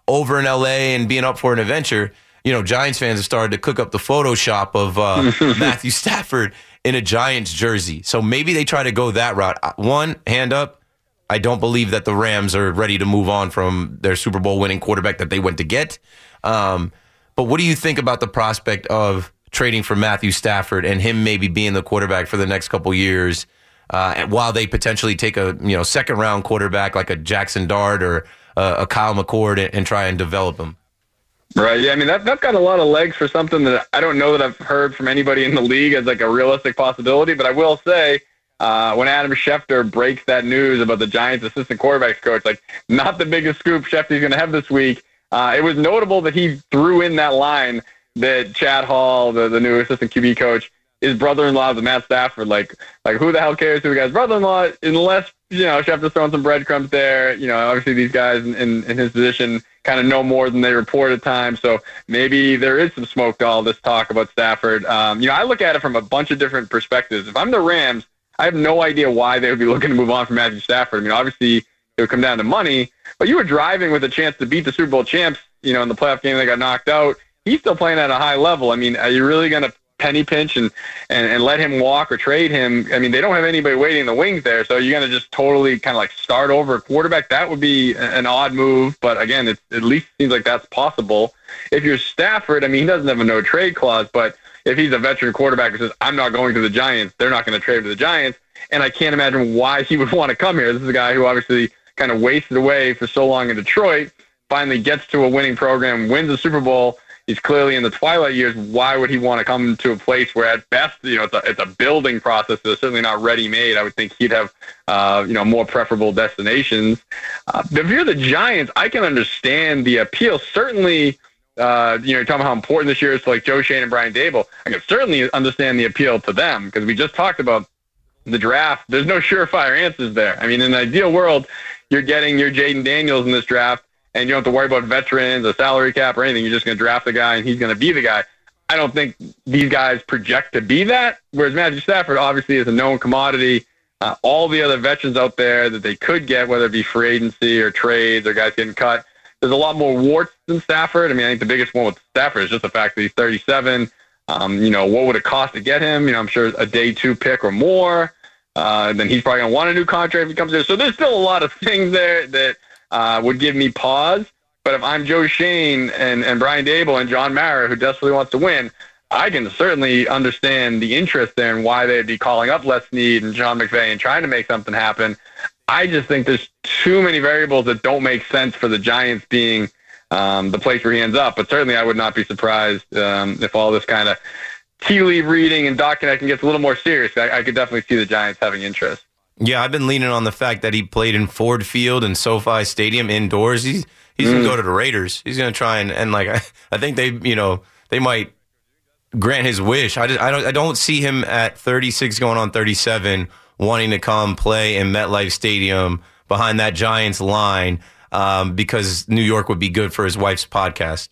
over in L A and being up for an adventure, you know, Giants fans have started to cook up the Photoshop of uh, Matthew Stafford in a Giants jersey. So maybe they try to go that route. One, hand up, I don't believe that the Rams are ready to move on from their Super Bowl winning quarterback that they went to get. Um, but what do you think about the prospect of trading for Matthew Stafford and him maybe being the quarterback for the next couple years uh, while they potentially take a you know second round quarterback like a Jackson Dart or uh, a Kyle McCord and, and try and develop him? Right. Yeah. I mean, that, that's got a lot of legs for something that I don't know that I've heard from anybody in the league as like a realistic possibility. But I will say, uh, when Adam Schefter breaks that news about the Giants assistant quarterbacks coach, like not the biggest scoop Schefter's going to have this week. Uh, it was notable that he threw in that line that Chad Hall, the, the new assistant Q B coach, his brother-in-law is Matt Stafford. Like, like who the hell cares who the guy's brother-in-law? Unless, you know, Schefter's throwing some breadcrumbs there. You know, obviously these guys in, in, in his position kind of know more than they report at times. So maybe there is some smoke to all this talk about Stafford. Um, you know, I look at it from a bunch of different perspectives. If I'm the Rams, I have no idea why they would be looking to move on from Matthew Stafford. I mean, obviously it would come down to money, but you were driving with a chance to beat the Super Bowl champs, you know, in the playoff game they got knocked out. He's still playing at a high level. I mean, are you really going to penny pinch and, and, and let him walk or trade him? I mean, they don't have anybody waiting in the wings there, so you're going to just totally kind of like start over a quarterback? That would be an odd move, but again, it at least seems like that's possible. If you're Stafford, I mean, he doesn't have a no-trade clause, but if he's a veteran quarterback who says, I'm not going to the Giants, they're not going to trade to the Giants, and I can't imagine why he would want to come here. This is a guy who obviously kind of wasted away for so long in Detroit, finally gets to a winning program, wins a Super Bowl. He's clearly in the twilight years. Why would he want to come to a place where at best, you know, it's a, it's a building process that's certainly not ready-made? I would think he'd have, uh, you know, more preferable destinations. Uh, if you're the Giants, I can understand the appeal. Certainly, uh, you know, you're talking about how important this year is to like Joe Schoen and Brian Daboll. I can certainly understand the appeal to them because we just talked about the draft. There's no surefire answers there. I mean, in an ideal world, you're getting your Jaden Daniels in this draft, and you don't have to worry about veterans, a salary cap, or anything. You're just going to draft the guy, and he's going to be the guy. I don't think these guys project to be that, whereas Matthew Stafford obviously is a known commodity. Uh, all the other veterans out there that they could get, whether it be free agency or trades or guys getting cut, there's a lot more warts than Stafford. I mean, I think the biggest one with Stafford is just the fact that he's thirty-seven. Um, you know, what would it cost to get him? You know, I'm sure a day two pick or more. Uh, then he's probably going to want a new contract if he comes there. So there's still a lot of things there that uh, would give me pause. But if I'm Joe Schoen and, and Brian Daboll and John Mara, who desperately wants to win, I can certainly understand the interest there and why they'd be calling up Les Snead and Sean McVay and trying to make something happen. I just think there's too many variables that don't make sense for the Giants being um, the place where he ends up. But certainly I would not be surprised um, if all this kind of tea leaf reading and dot connecting gets a little more serious. I, I could definitely see the Giants having interest. Yeah, I've been leaning on the fact that he played in Ford Field and SoFi Stadium indoors. He's he's mm. going to go to the Raiders. He's going to try and, and like, I, I think they, you know, they might grant his wish. I, just, I, don't, I don't see him at thirty-six going on thirty-seven wanting to come play in MetLife Stadium behind that Giants line um, because New York would be good for his wife's podcast.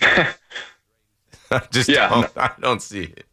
Just yeah, don't, I don't see it.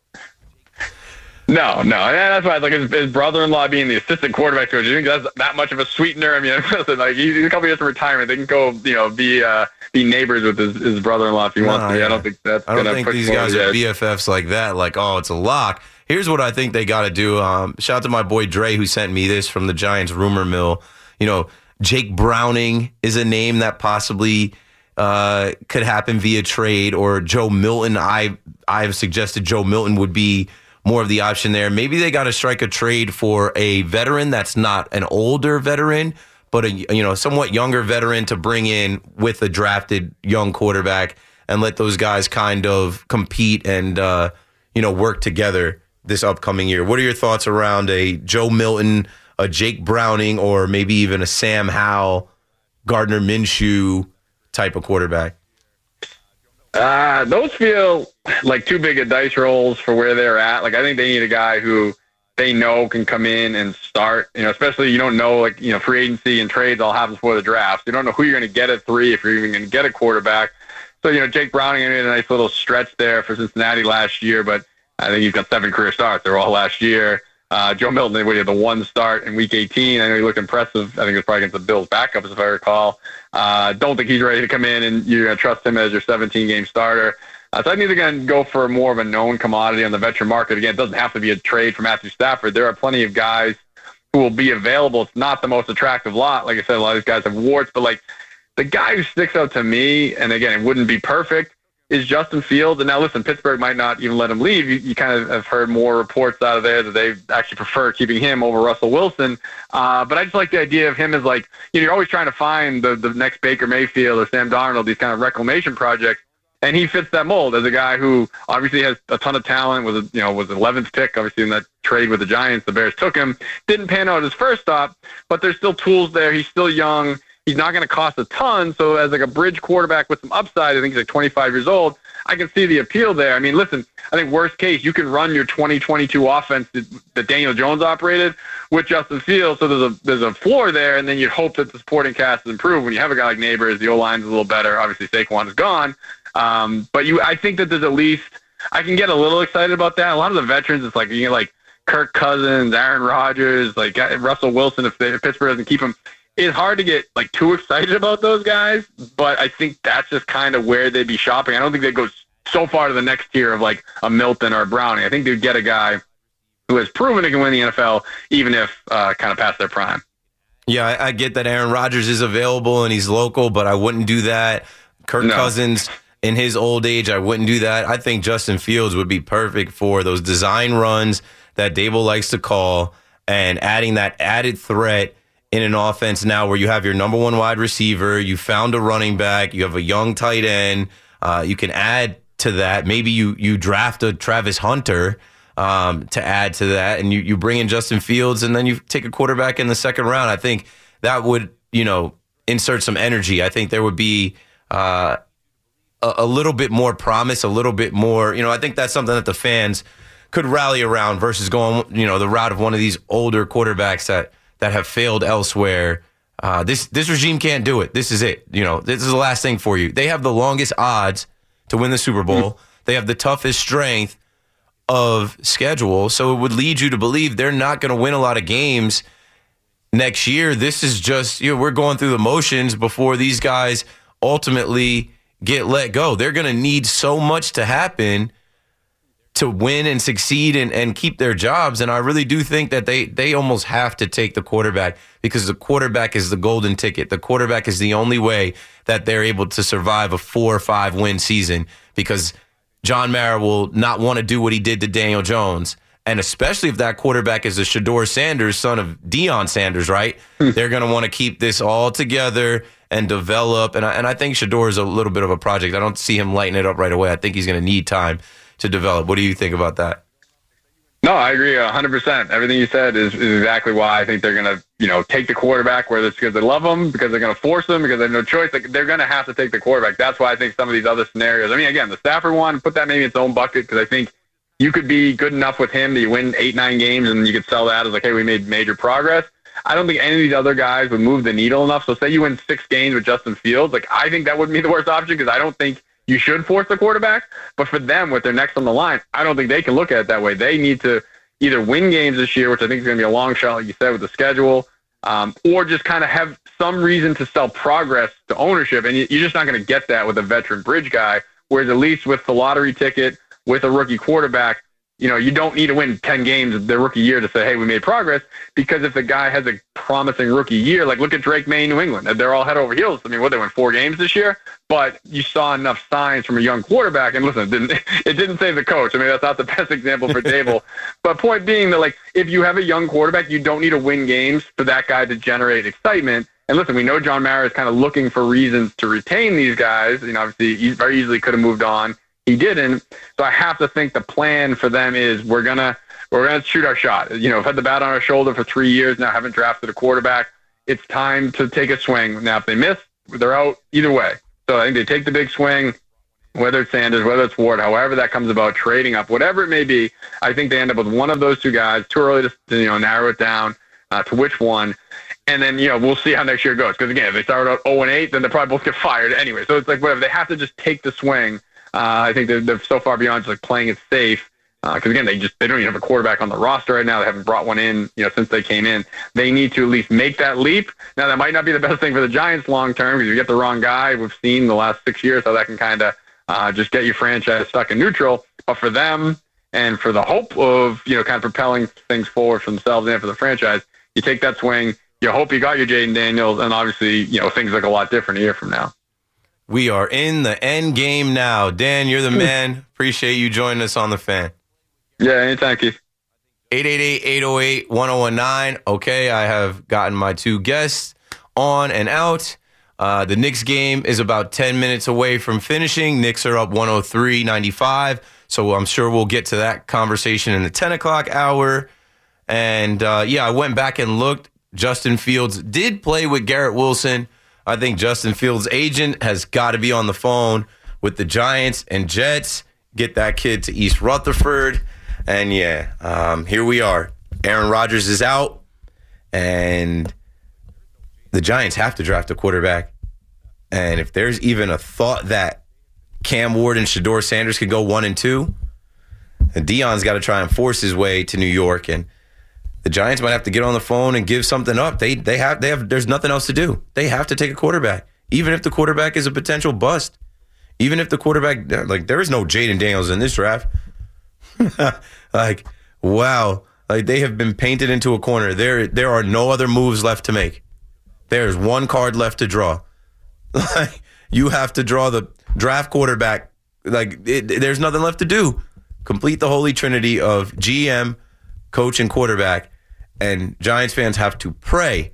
No, no. And that's why, like, his, his brother-in-law being the assistant quarterback coach, you think that's that much of a sweetener? I mean, listen, like, he's a couple years from retirement. They can go, you know, be uh, be neighbors with his, his brother-in-law if he no, wants to. Yeah. I don't think that's I don't think these guys are B F Fs like that. Like, oh, it's a lock. Here's what I think they got to do. Um, shout out to my boy Dre who sent me this from the Giants rumor mill. You know, Jake Browning is a name that possibly uh, could happen via trade, or Joe Milton. I I've suggested Joe Milton would be more of the option there. Maybe they got to strike a trade for a veteran that's not an older veteran, but a you know somewhat younger veteran to bring in with a drafted young quarterback and let those guys kind of compete and uh, you know work together this upcoming year. What are your thoughts around a Joe Milton, a Jake Browning, or maybe even a Sam Howell, Gardner Minshew type of quarterback? Uh, those feel like too big of dice rolls for where they're at. Like, I think they need a guy who they know can come in and start, you know, especially you don't know, like, you know, free agency and trades all happen before the draft. You don't know who you're going to get at three, if you're even going to get a quarterback. So, you know, Jake Browning had a nice little stretch there for Cincinnati last year, but I think he's got seven career starts. They're all last year. Uh, Joe Milton, he had the one start in week eighteen. I know he looked impressive. I think it was probably against the Bills backups, if I recall. Uh, don't think he's ready to come in and you're going to trust him as your seventeen-game starter. Uh, so I think they're going to go for more of a known commodity on the veteran market. Again, it doesn't have to be a trade for Matthew Stafford. There are plenty of guys who will be available. It's not the most attractive lot. Like I said, a lot of these guys have warts, but like the guy who sticks out to me, and again, it wouldn't be perfect, is Justin Fields. And now listen, Pittsburgh might not even let him leave. You, you kind of have heard more reports out of there that they actually prefer keeping him over Russell Wilson. Uh, but I just like the idea of him as like, you know, you're always trying to find the, the next Baker Mayfield or Sam Darnold, these kind of reclamation projects. And he fits that mold as a guy who obviously has a ton of talent, was, a, you know, was the eleventh pick, obviously, in that trade with the Giants. The Bears took him. Didn't pan out his first stop, but there's still tools there. He's still young. He's not going to cost a ton. So as like a bridge quarterback with some upside, I think he's like twenty-five years old. I can see the appeal there. I mean, listen, I think worst case, you can run your twenty twenty-two offense that, that Daniel Jones operated with Justin Fields. So there's a there's a floor there, and then you'd hope that the supporting cast is improved. When you have a guy like Neighbors, the O-line's a little better. Obviously, Saquon is gone. Um, but you, I think that there's at least, I can get a little excited about that. A lot of the veterans, it's like, you know, like Kirk Cousins, Aaron Rodgers, like Russell Wilson, if, they, if Pittsburgh doesn't keep him. It's hard to get like too excited about those guys, but I think that's just kind of where they'd be shopping. I don't think they go so far to the next tier of like a Milton or a Browning. I think they'd get a guy who has proven he can win the N F L, even if uh, kind of past their prime. Yeah, I, I get that Aaron Rodgers is available and he's local, but I wouldn't do that. Kirk no. Cousins, in his old age, I wouldn't do that. I think Justin Fields would be perfect for those design runs that Dable likes to call and adding that added threat in an offense now where you have your number one wide receiver, you found a running back, you have a young tight end, uh, you can add to that. Maybe you you draft a Travis Hunter um, to add to that, and you, you bring in Justin Fields, and then you take a quarterback in the second round. I think that would, you know, insert some energy. I think there would be uh, a, a little bit more promise, a little bit more, you know, I think that's something that the fans could rally around versus going, you know, the route of one of these older quarterbacks that that have failed elsewhere. Uh, this this regime can't do it. This is it. You know, this is the last thing for you. They have the longest odds to win the Super Bowl. Mm-hmm. They have the toughest strength of schedule. So it would lead you to believe they're not going to win a lot of games next year. This is just, you know, we're going through the motions before these guys ultimately get let go. They're going to need so much to happen to win and succeed and, and keep their jobs. And I really do think that they they almost have to take the quarterback because the quarterback is the golden ticket. The quarterback is the only way that they're able to survive a four or five win season, because John Mara will not want to do what he did to Daniel Jones. And especially if that quarterback is a Shedeur Sanders, son of Deion Sanders, right? They're going to want to keep this all together and develop. And I, and I think Shedeur is a little bit of a project. I don't see him lighting it up right away. I think he's going to need time to develop. What do you think about that? No, I agree one hundred percent. Everything you said is, is exactly why I think they're going to, you know, take the quarterback, whether it's because they love him, because they're going to force him, because they have no choice. Like, they're going to have to take the quarterback. That's why I think some of these other scenarios, I mean, again, the Stafford one, put that maybe in its own bucket, because I think you could be good enough with him that you win eight, nine games and you could sell that as like, hey, we made major progress. I don't think any of these other guys would move the needle enough. So say you win six games with Justin Fields, like, I think that wouldn't be the worst option, because I don't think you should force the quarterback. But for them, with their next on the line, I don't think they can look at it that way. They need to either win games this year, which I think is going to be a long shot, like you said, with the schedule, um, or just kind of have some reason to sell progress to ownership. And you're just not going to get that with a veteran bridge guy, whereas at least with the lottery ticket, with a rookie quarterback, you know, you don't need to win ten games their rookie year to say, hey, we made progress, because if the guy has a promising rookie year, like look at Drake May in New England. They're all head over heels. I mean, what, they won four games this year? But you saw enough signs from a young quarterback, and listen, it didn't, it didn't save the coach. I mean, that's not the best example for Dable. But point being that, like, if you have a young quarterback, you don't need to win games for that guy to generate excitement. And listen, we know John Mara is kind of looking for reasons to retain these guys. You know, obviously, he very easily could have moved on. He didn't. So I have to think the plan for them is we're gonna we're gonna shoot our shot. You know, we've had the bat on our shoulder for three years now, haven't drafted a quarterback. It's time to take a swing. Now, if they miss, they're out either way. So I think they take the big swing, whether it's Sanders, whether it's Ward, however that comes about, trading up, whatever it may be. I think they end up with one of those two guys. Too early to, you know, narrow it down uh, to which one. And then, you know, we'll see how next year goes. Because again, if they start out oh and eight, then they probably both get fired anyway. So it's like whatever. They have to just take the swing. Uh, I think they're, they're so far beyond just like playing it safe. Because, uh, again, they just they don't even have a quarterback on the roster right now. They haven't brought one in, you know, since they came in. They need to at least make that leap. Now, that might not be the best thing for the Giants long term because you get the wrong guy. We've seen the last six years how that can kind of uh, just get your franchise stuck in neutral. But for them and for the hope of, you know, kind of propelling things forward for themselves and for the franchise, you take that swing. You hope you got your Jaden Daniels, and obviously, you know, things look a lot different a year from now. We are in the end game now. Dan, you're the man. Appreciate you joining us on The Fan. Yeah, anytime, Keith. eight eight eight, eight oh eight, one oh one nine. Okay, I have gotten my two guests on and out. Uh, the Knicks game is about ten minutes away from finishing. Knicks are up one oh three ninety-five, so I'm sure we'll get to that conversation in the ten o'clock hour. And, uh, yeah, I went back and looked. Justin Fields did play with Garrett Wilson. I think Justin Fields' agent has got to be on the phone with the Giants and Jets. Get that kid to East Rutherford. And, yeah, um, here we are. Aaron Rodgers is out, and the Giants have to draft a quarterback. And if there's even a thought that Cam Ward and Shedeur Sanders could go one and two, and Deion's got to try and force his way to New York, and the Giants might have to get on the phone and give something up. They they have they have there's nothing else to do. They have to take a quarterback, even if the quarterback is a potential bust. Even if the quarterback, like, there is no Jaden Daniels in this draft. Like, wow, like they have been painted into a corner. There there are no other moves left to make. There's one card left to draw. Like, you have to draw the draft quarterback. Like, it, there's nothing left to do. Complete the holy trinity of G M, coach, and quarterback. And Giants fans have to pray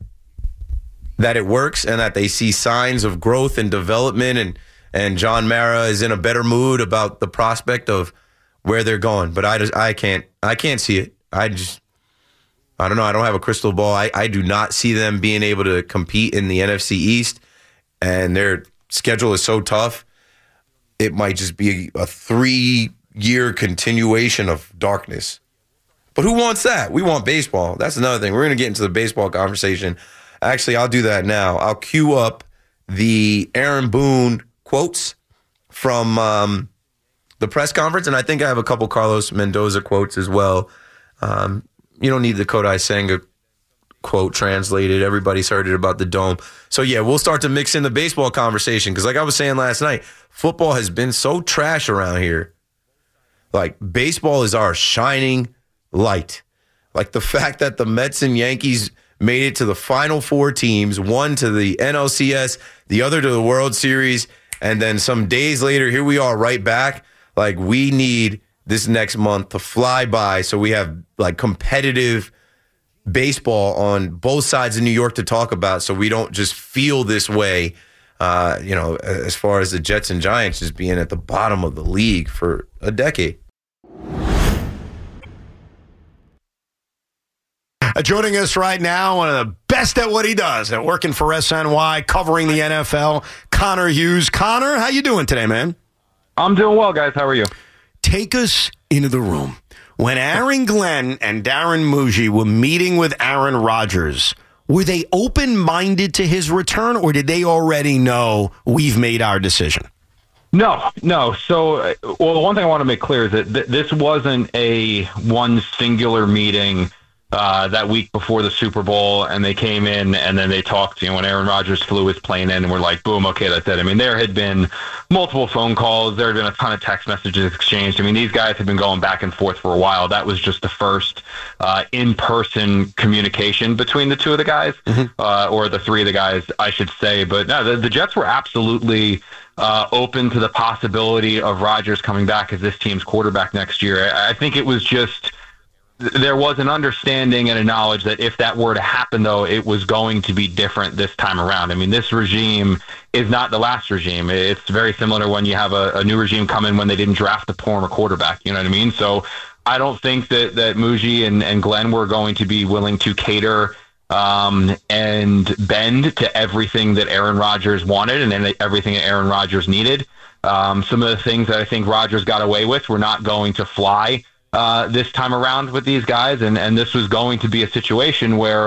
that it works and that they see signs of growth and development, and, and John Mara is in a better mood about the prospect of where they're going. But I just I can't I can't see it. I just I don't know. I don't have a crystal ball. I, I do not see them being able to compete in the N F C East, and their schedule is so tough. It might just be a three-year continuation of darkness. But who wants that? We want baseball. That's another thing. We're going to get into the baseball conversation. Actually, I'll do that now. I'll cue up the Aaron Boone quotes from um, the press conference, and I think I have a couple Carlos Mendoza quotes as well. Um, you don't need the Kodai Senga quote translated. Everybody's heard it about the Dome. So, yeah, we'll start to mix in the baseball conversation because, like I was saying last night, football has been so trash around here. Like, baseball is our shining light. Like the fact that the Mets and Yankees made it to the final four teams, one to the N L C S, the other to the World Series, and then some days later, here we are right back. Like, we need this next month to fly by so we have like competitive baseball on both sides of New York to talk about, so we don't just feel this way, uh, you know, as far as the Jets and Giants just being at the bottom of the league for a decade. Uh, joining us right now, one of the best at what he does, at working for S N Y, covering the N F L, Connor Hughes. Connor, how you doing today, man? I'm doing well, guys. How are you? Take us into the room. When Aaron Glenn and Darren Muji were meeting with Aaron Rodgers, were they open-minded to his return, or did they already know we've made our decision? No, no. So, well, the one thing I want to make clear is that th- this wasn't a one singular meeting Uh, that week before the Super Bowl, and they came in and then they talked, you know, when Aaron Rodgers flew his plane in, and we're like, boom, okay, that's it. I mean, there had been multiple phone calls. There had been a ton of text messages exchanged. I mean, these guys had been going back and forth for a while. That was just the first uh, in-person communication between the two of the guys, mm-hmm. uh, or the three of the guys, I should say. But no, the, the Jets were absolutely uh, open to the possibility of Rodgers coming back as this team's quarterback next year. I, I think it was just... There was an understanding and a knowledge that if that were to happen, though, it was going to be different this time around. I mean, this regime is not the last regime. It's very similar to when you have a, a new regime come in when they didn't draft the former quarterback. You know what I mean? So I don't think that, that Muji and, and Glenn were going to be willing to cater um, and bend to everything that Aaron Rodgers wanted and then everything that Aaron Rodgers needed. Um, some of the things that I think Rodgers got away with were not going to fly Uh, this time around with these guys, and, and this was going to be a situation where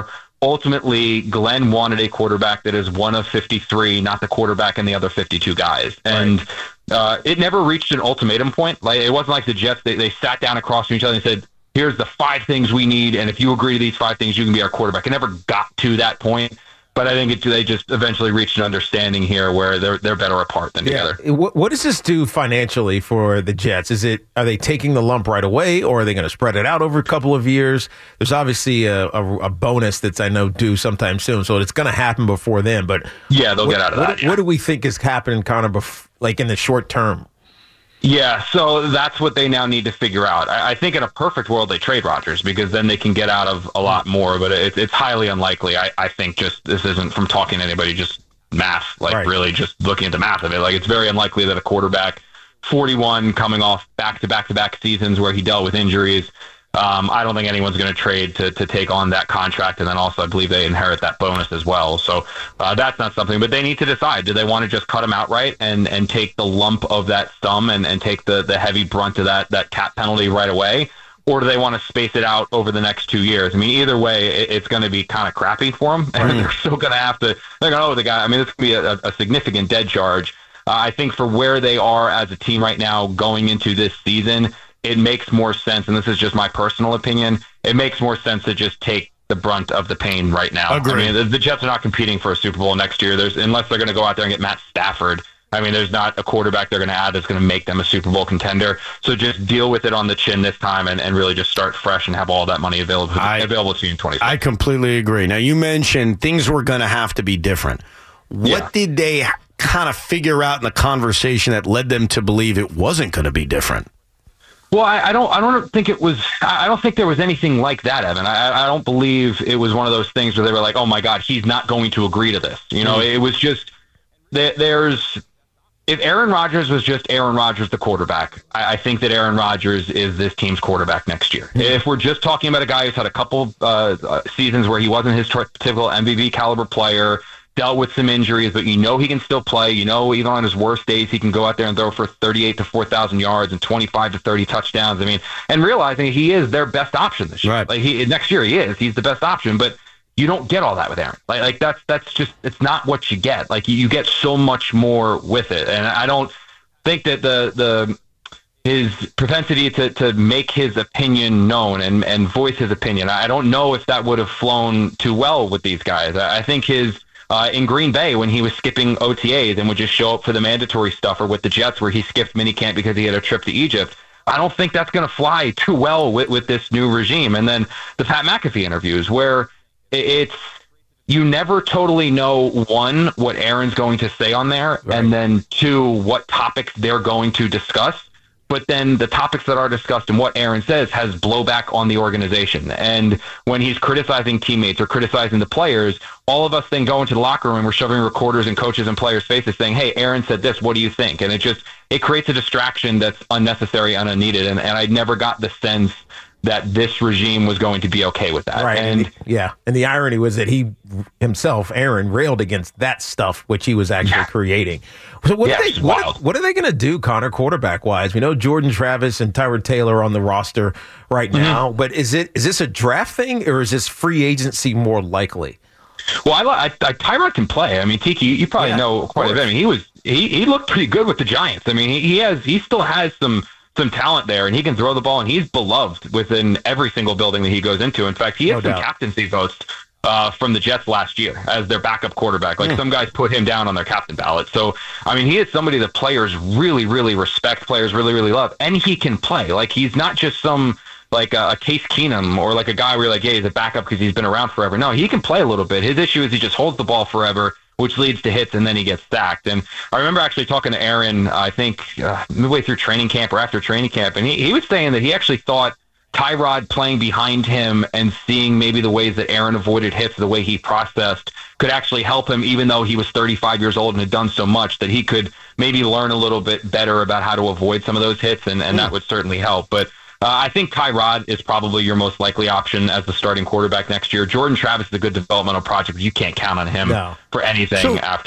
ultimately Glenn wanted a quarterback that is one of fifty-three, not the quarterback and the other fifty-two guys. And right. uh, it never reached an ultimatum point. Like it wasn't like the Jets, they, they sat down across from each other and said, here's the five things we need, and if you agree to these five things, you can be our quarterback. It never got to that point. But I think it, they just eventually reached an understanding here where they're they're better apart than yeah. together. What, what does this do financially for the Jets? Is it are they taking the lump right away, or are they going to spread it out over a couple of years? There's obviously a, a, a bonus that's I know due sometime soon, so it's going to happen before then. But yeah, they'll what, get out of what, that. Yeah. What do we think is happening, Connor? Bef- like in the short term? Yeah, so that's what they now need to figure out. I, I think in a perfect world they trade Rodgers because then they can get out of a lot more, but it, it's highly unlikely. I, I think just this isn't from talking to anybody, just math, like right. really just looking at the math of it. Like it's very unlikely that a quarterback, forty-one, coming off back-to-back-to-back seasons where he dealt with injuries, Um, I don't think anyone's going to trade to to take on that contract, and then also I believe they inherit that bonus as well. So uh, that's not something, but they need to decide: do they want to just cut him outright and and take the lump of that sum and, and take the the heavy brunt of that that cap penalty right away, or do they want to space it out over the next two years? I mean, either way, it, it's going to be kind of crappy for them, and mm. they're still going to have to. They're going to owe the guy. I mean, it's going to be a, a significant dead charge. Uh, I think for where they are as a team right now going into this season, it makes more sense, and this is just my personal opinion, it makes more sense to just take the brunt of the pain right now. Agreed. I mean, the, the Jets are not competing for a Super Bowl next year. There's unless they're going to go out there and get Matt Stafford. I mean, there's not a quarterback they're going to add that's going to make them a Super Bowl contender. So just deal with it on the chin this time and, and really just start fresh and have all that money available, I, available to you in twenty twenty. I completely agree. Now, you mentioned things were going to have to be different. What yeah. did they kind of figure out in the conversation that led them to believe it wasn't going to be different? Well, I, I don't. I don't think it was. I don't think there was anything like that, Evan. I, I don't believe it was one of those things where they were like, "Oh my God, he's not going to agree to this." You know, mm-hmm. It was just there, there's. If Aaron Rodgers was just Aaron Rodgers, the quarterback, I, I think that Aaron Rodgers is this team's quarterback next year. Mm-hmm. If we're just talking about a guy who's had a couple uh, uh, seasons where he wasn't his typical M V P caliber player, dealt with some injuries, but you know he can still play. You know, even on his worst days, he can go out there and throw for thirty-eight to four thousand yards and twenty-five to thirty touchdowns. I mean, and realizing he is their best option this year. Right. Like he next year he is. He's the best option, but you don't get all that with Aaron. Like like that's that's just it's not what you get. Like you, you get so much more with it, and I don't think that the the his propensity to, to make his opinion known and, and voice his opinion, I don't know if that would have flown too well with these guys. I, I think his Uh, in Green Bay, when he was skipping O T As and would just show up for the mandatory stuff, or with the Jets where he skipped minicamp because he had a trip to Egypt, I don't think that's going to fly too well with, with this new regime. And then the Pat McAfee interviews, where it's you never totally know, one, what Aaron's going to say on there, right. and then two, what topics they're going to discuss. But then the topics that are discussed and what Aaron says has blowback on the organization. And when he's criticizing teammates or criticizing the players, all of us then go into the locker room and we're shoving recorders in coaches and players' faces saying, hey, Aaron said this, what do you think? And it just, it creates a distraction that's unnecessary and unneeded. And, and I never got the sense that this regime was going to be okay with that. Right. And, and yeah. And the irony was that he himself, Aaron, railed against that stuff, which he was actually yeah. creating. So what, yeah, are they, what, are, what are they going to do, Connor, quarterback-wise? We know Jordan Travis and Tyrod Taylor are on the roster right now, mm-hmm. but is it is this a draft thing or is this free agency more likely? Well, I, I, I Tyrod can play. I mean, Tiki, you probably yeah, know quite a bit. I mean, he was he, he looked pretty good with the Giants. I mean, he, he has he still has some some talent there, and he can throw the ball, and he's beloved within every single building that he goes into. In fact, he had no some doubt. captaincy votes uh, from the Jets last year as their backup quarterback. Like mm. some guys put him down on their captain ballot. So, I mean, he is somebody that players really, really respect, players really, really love, and he can play. Like he's not just some like a, a Case Keenum or like a guy where you're like, yeah, he's a backup because he's been around forever. No, he can play a little bit. His issue is he just holds the ball forever, which leads to hits, and then he gets sacked. And I remember actually talking to Aaron, I think uh, midway through training camp or after training camp, and he, he was saying that he actually thought Tyrod playing behind him and seeing maybe the ways that Aaron avoided hits, the way he processed, could actually help him, even though he was thirty-five years old and had done so much, that he could maybe learn a little bit better about how to avoid some of those hits, and, and mm. that would certainly help. But Uh, I think Tyrod is probably your most likely option as the starting quarterback next year. Jordan Travis is a good developmental project, but you can't count on him no. for anything so, after.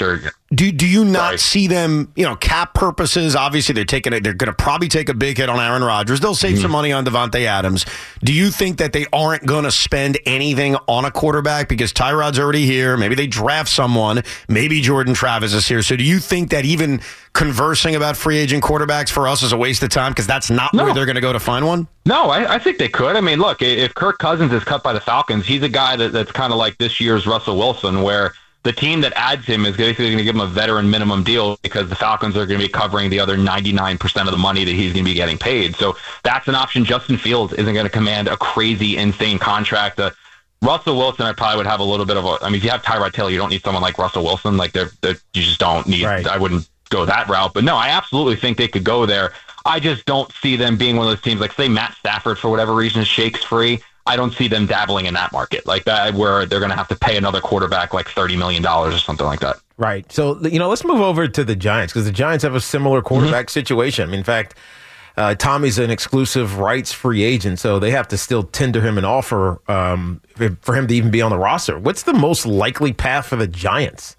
Do do you not right. see them, you know, cap purposes? Obviously, they're taking it. They're going to probably take a big hit on Aaron Rodgers. They'll save mm-hmm. some money on Devontae Adams. Do you think that they aren't going to spend anything on a quarterback because Tyrod's already here? Maybe they draft someone. Maybe Jordan Travis is here. So do you think that even conversing about free agent quarterbacks for us is a waste of time because that's not no. where they're going to go to find one? No, I, I think they could. I mean, look, if Kirk Cousins is cut by the Falcons, he's a guy that, that's kind of like this year's Russell Wilson, where the team that adds him is basically going to give him a veteran minimum deal because the Falcons are going to be covering the other ninety-nine percent of the money that he's going to be getting paid. So that's an option. Justin Fields isn't going to command a crazy, insane contract. Uh, Russell Wilson, I probably would have a little bit of a, I mean, if you have Tyrod Taylor, you don't need someone like Russell Wilson. Like they're, they're you just don't need, right. I wouldn't go that route. But no, I absolutely think they could go there. I just don't see them being one of those teams, like say Matt Stafford, for whatever reason, shakes free. I don't see them dabbling in that market like that, where they're going to have to pay another quarterback like thirty million dollars or something like that. Right. So, you know, let's move over to the Giants because the Giants have a similar quarterback mm-hmm. situation. I mean, in fact, uh, Tommy's an exclusive rights free agent, so they have to still tender him an offer um, for him to even be on the roster. What's the most likely path for the Giants?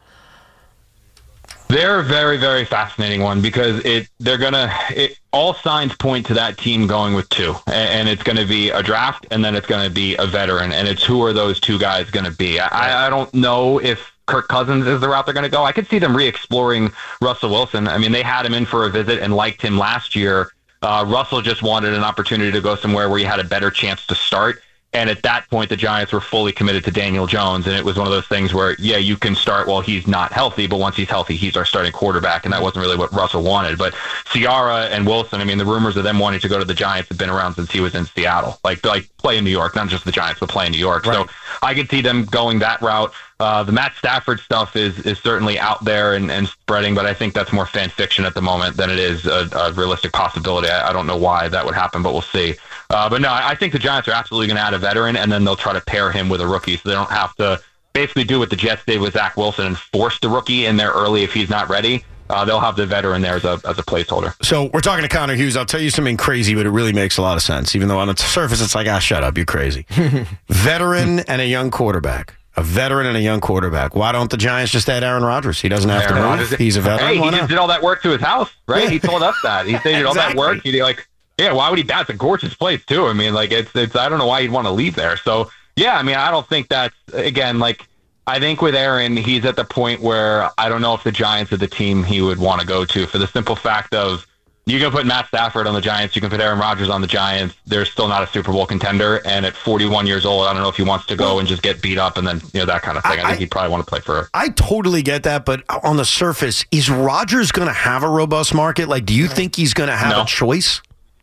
They're a very, very fascinating one because it they're gonna it, all signs point to that team going with two, and, and it's going to be a draft, and then it's going to be a veteran, and it's who are those two guys going to be? I, I don't know if Kirk Cousins is the route they're going to go. I could see them re-exploring Russell Wilson. I mean, they had him in for a visit and liked him last year. Uh, Russell just wanted an opportunity to go somewhere where he had a better chance to start. And at that point, the Giants were fully committed to Daniel Jones. And it was one of those things where, yeah, you can start while he's not healthy, but once he's healthy, he's our starting quarterback. And that wasn't really what Russell wanted. But Ciara and Wilson, I mean, the rumors of them wanting to go to the Giants have been around since he was in Seattle. Like, like play in New York, not just the Giants, but play in New York. Right. So I could see them going that route. Uh, the Matt Stafford stuff is is certainly out there and, and spreading, but I think that's more fan fiction at the moment than it is a, a realistic possibility. I, I don't know why that would happen, but we'll see. Uh, but no, I, I think the Giants are absolutely going to add a veteran, and then they'll try to pair him with a rookie so they don't have to basically do what the Jets did with Zach Wilson and force the rookie in there early if he's not ready. Uh, they'll have the veteran there as a as a placeholder. So we're talking to Connor Hughes. I'll tell you something crazy, but it really makes a lot of sense, even though on the surface it's like, ah, shut up, you're crazy. Veteran and a young quarterback. A veteran and a young quarterback. Why don't the Giants just add Aaron Rodgers? He doesn't have Aaron to move. Rodgers. He's a veteran. Hey, he just did all that work to his house, right? Yeah. He told us that. He did all exactly. that work. He like, yeah, why would he? That's a gorgeous place too. I mean, like it's it's. I don't know why he'd want to leave there. So yeah, I mean, I don't think that's again like. I think with Aaron, he's at the point where I don't know if the Giants are the team he would want to go to for the simple fact of you can put Matt Stafford on the Giants, you can put Aaron Rodgers on the Giants. They're still not a Super Bowl contender, and at forty-one years old, I don't know if he wants to go and just get beat up and then you know that kind of thing. I, I think he'd probably want to play for. I totally get that, but on the surface, is Rodgers going to have a robust market? Like, do you think he's going to have no. a choice?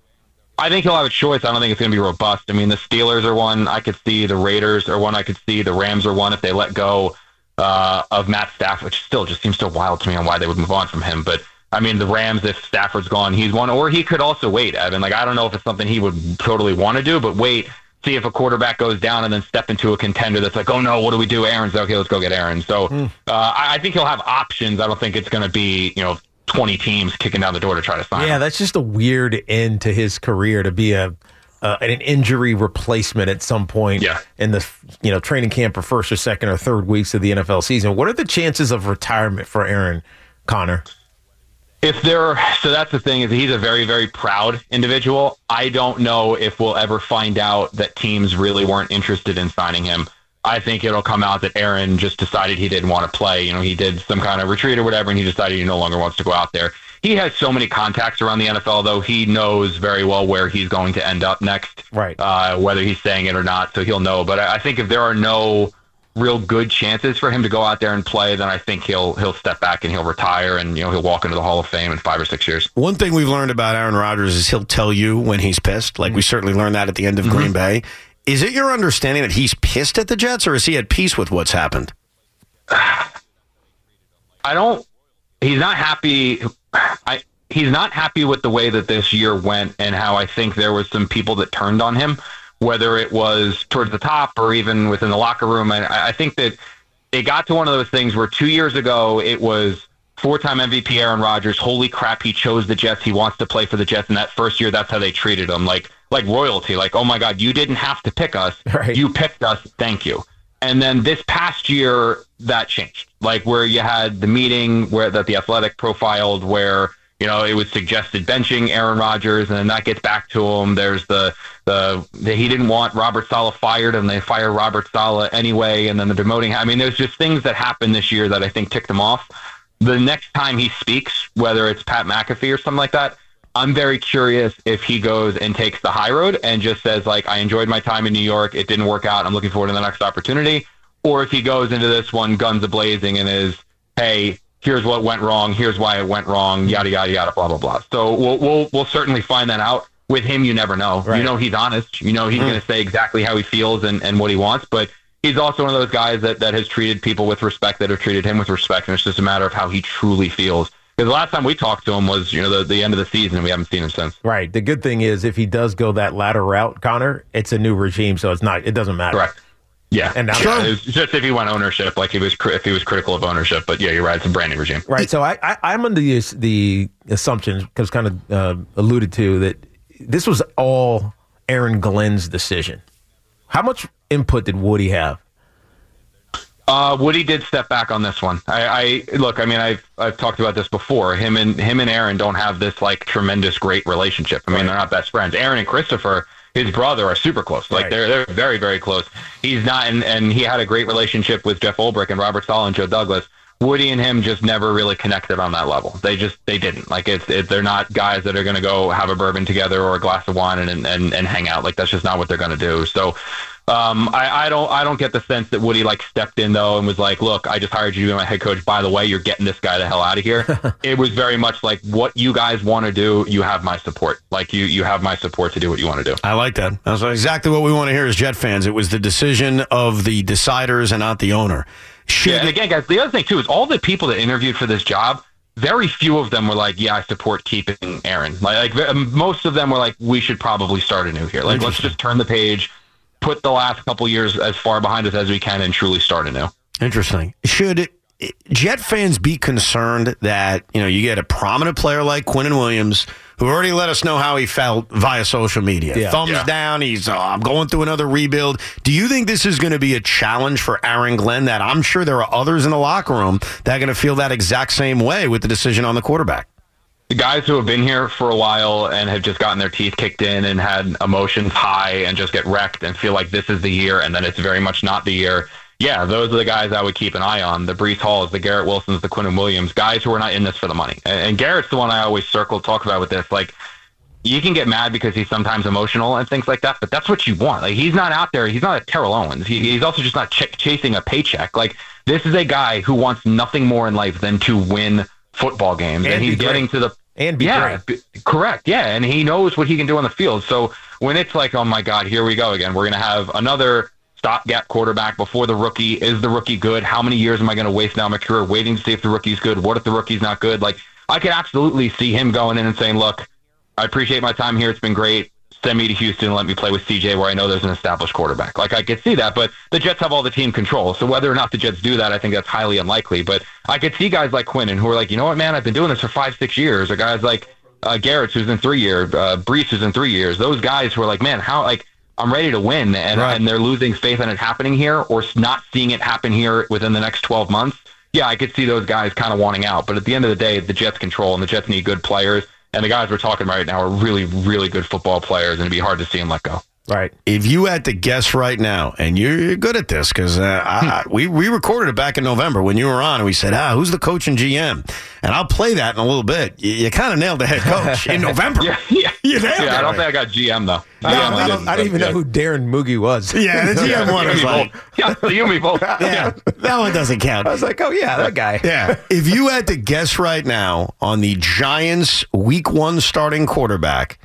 I think he'll have a choice. I don't think it's going to be robust. I mean, the Steelers are one I could see. The Raiders are one I could see. The Rams are one if they let go uh, of Matt Stafford, which still just seems so wild to me on why they would move on from him. But, I mean, the Rams, if Stafford's gone, he's one. Or he could also wait, Evan. Like, I don't know if it's something he would totally want to do, but wait, see if a quarterback goes down and then step into a contender that's like, oh, no, what do we do? Aaron's okay, let's go get Aaron. So mm. uh, I, I think he'll have options. I don't think it's going to be, you know, twenty teams kicking down the door to try to sign him. Yeah, that's just a weird end to his career to be a uh, an injury replacement at some point yeah. in the you know training camp or first or second or third weeks of the N F L season. What are the chances of retirement for Aaron, Connor? If there, so that's the thing is he's a very, very proud individual. I don't know if we'll ever find out that teams really weren't interested in signing him. I think it'll come out that Aaron just decided he didn't want to play. You know, he did some kind of retreat or whatever, and he decided he no longer wants to go out there. He has so many contacts around the N F L, though. He knows very well where he's going to end up next, right? Uh, whether he's saying it or not, so he'll know. But I, I think if there are no real good chances for him to go out there and play, then I think he'll he'll step back and he'll retire, and you know he'll walk into the Hall of Fame in five or six years. One thing we've learned about Aaron Rodgers is he'll tell you when he's pissed. Like mm-hmm. we certainly learned that at the end of mm-hmm. Green Bay. Is it your understanding that he's pissed at the Jets, or is he at peace with what's happened? I don't. He's not happy. I. He's not happy with the way that this year went, and how I think there was some people that turned on him, whether it was towards the top or even within the locker room. And I, I think that it got to one of those things where two years ago it was four-time M V P Aaron Rodgers. Holy crap, he chose the Jets. He wants to play for the Jets. And that first year, that's how they treated him. Like, like royalty. Like, oh my God, you didn't have to pick us. Right. You picked us. Thank you. And then this past year, that changed. Like where you had the meeting where that the Athletic profiled, where you know it was suggested benching Aaron Rodgers, and then that gets back to him. There's the the, the he didn't want Robert Saleh fired, and they fire Robert Saleh anyway, and then the demoting. I mean, there's just things that happened this year that I think ticked him off. The next time he speaks, whether it's Pat McAfee or something like that, I'm very curious if he goes and takes the high road and just says, like, I enjoyed my time in New York. It didn't work out. I'm looking forward to the next opportunity. Or if he goes into this one guns a-blazing and is, hey, here's what went wrong. Here's why it went wrong, yada, yada, yada, blah, blah, blah. So we'll we'll, we'll certainly find that out. With him, you never know. Right. You know he's honest. You know he's mm. going to say exactly how he feels and, and what he wants. But he's also one of those guys that, that has treated people with respect, that have treated him with respect. And it's just a matter of how he truly feels. Because the last time we talked to him was, you know, the, the end of the season, and we haven't seen him since. Right. The good thing is, if he does go that latter route, Connor, it's a new regime, so it's not. It doesn't matter. Correct. Yeah, and sure. Yeah, it's just if he went ownership, like he was, if he was critical of ownership. But yeah, you're right. It's a brand new regime. Right. So I, I I'm under the the assumption, because kind of uh, alluded to, that this was all Aaron Glenn's decision. How much input did Woody have? Uh, Woody did step back on this one. I, I look. I mean, I've I've talked about this before. Him and him and Aaron don't have this like tremendous great relationship. I mean, right. They're not best friends. Aaron and Christopher, his brother, are super close. Like right. they're they're very very close. He's not, and, and he had a great relationship with Jeff Ulbrich and Robert Saleh and Joe Douglas. Woody and him just never really connected on that level. They just they didn't. Like it's it, they're not guys that are going to go have a bourbon together or a glass of wine and and and hang out. Like that's just not what they're going to do. So. Um, I, I don't, I don't get the sense that Woody like stepped in though and was like, "Look, I just hired you to be my head coach. By the way, you're getting this guy the hell out of here." It was very much like, "What you guys want to do, you have my support. Like you, you have my support to do what you want to do." I like that. That's exactly what we want to hear as Jet fans. It was the decision of the deciders and not the owner. Should yeah, and again, guys, the other thing too is all the people that interviewed for this job, very few of them were like, "Yeah, I support keeping Aaron." Like, like most of them were like, "We should probably start anew here. Like, let's just turn the page." Put the last couple years as far behind us as we can and truly start anew. Interesting. Should Jet fans be concerned that, you know, you get a prominent player like Quinnen Williams, who already let us know how he felt via social media? Yeah. Thumbs yeah. down. He's, oh, I'm going through another rebuild. Do you think this is going to be a challenge for Aaron Glenn, that I'm sure there are others in the locker room that are going to feel that exact same way with the decision on the quarterback? The guys who have been here for a while and have just gotten their teeth kicked in and had emotions high and just get wrecked and feel like this is the year and then it's very much not the year. Yeah, those are the guys I would keep an eye on. The Breece Halls, the Garrett Wilsons, the Quinnen Williams, guys who are not in this for the money. And, and Garrett's the one I always circle, talk about with this. Like, you can get mad because he's sometimes emotional and things like that, but that's what you want. Like, he's not out there. He's not a Terrell Owens. He, he's also just not ch- chasing a paycheck. Like, this is a guy who wants nothing more in life than to win football games. And, and he's getting to the And be yeah, great. B- correct. Yeah, and he knows what he can do on the field. So when it's like, oh my God, here we go again. We're going to have another stopgap quarterback before the rookie. Is the rookie good? How many years am I going to waste now in my career waiting to see if the rookie's good? What if the rookie's not good? Like, I could absolutely see him going in and saying, look, I appreciate my time here. It's been great. Send me to Houston and let me play with C J where I know there's an established quarterback. Like, I could see that, but the Jets have all the team control. So whether or not the Jets do that, I think that's highly unlikely. But I could see guys like Quinnen who are like, you know what, man, I've been doing this for five, six years. Or guys like uh, Garrett, who's in three years, uh, Breece, who's in three years. Those guys who are like, man, how, like, I'm ready to win. And, right. and they're losing faith in it happening here or not seeing it happen here within the next twelve months. Yeah, I could see those guys kind of wanting out. But at the end of the day, the Jets control and the Jets need good players. And the guys we're talking about right now are really, really good football players, and it'd be hard to see them let go. Right. If you had to guess right now, and you're good at this, because uh, we, we recorded it back in November when you were on, and we said, ah, who's the coach and G M? And I'll play that in a little bit. You, you kind of nailed the head coach in November. yeah, yeah. You nailed yeah it. I don't think I got G M, though. No, G M, I, I, don't, I didn't even know who Darren Moogie was. Yeah, the G M one was like... Yeah, you me both. Yeah, that one doesn't count. I was like, oh, yeah, that guy. Yeah. If you had to guess right now on the Giants' week one starting quarterback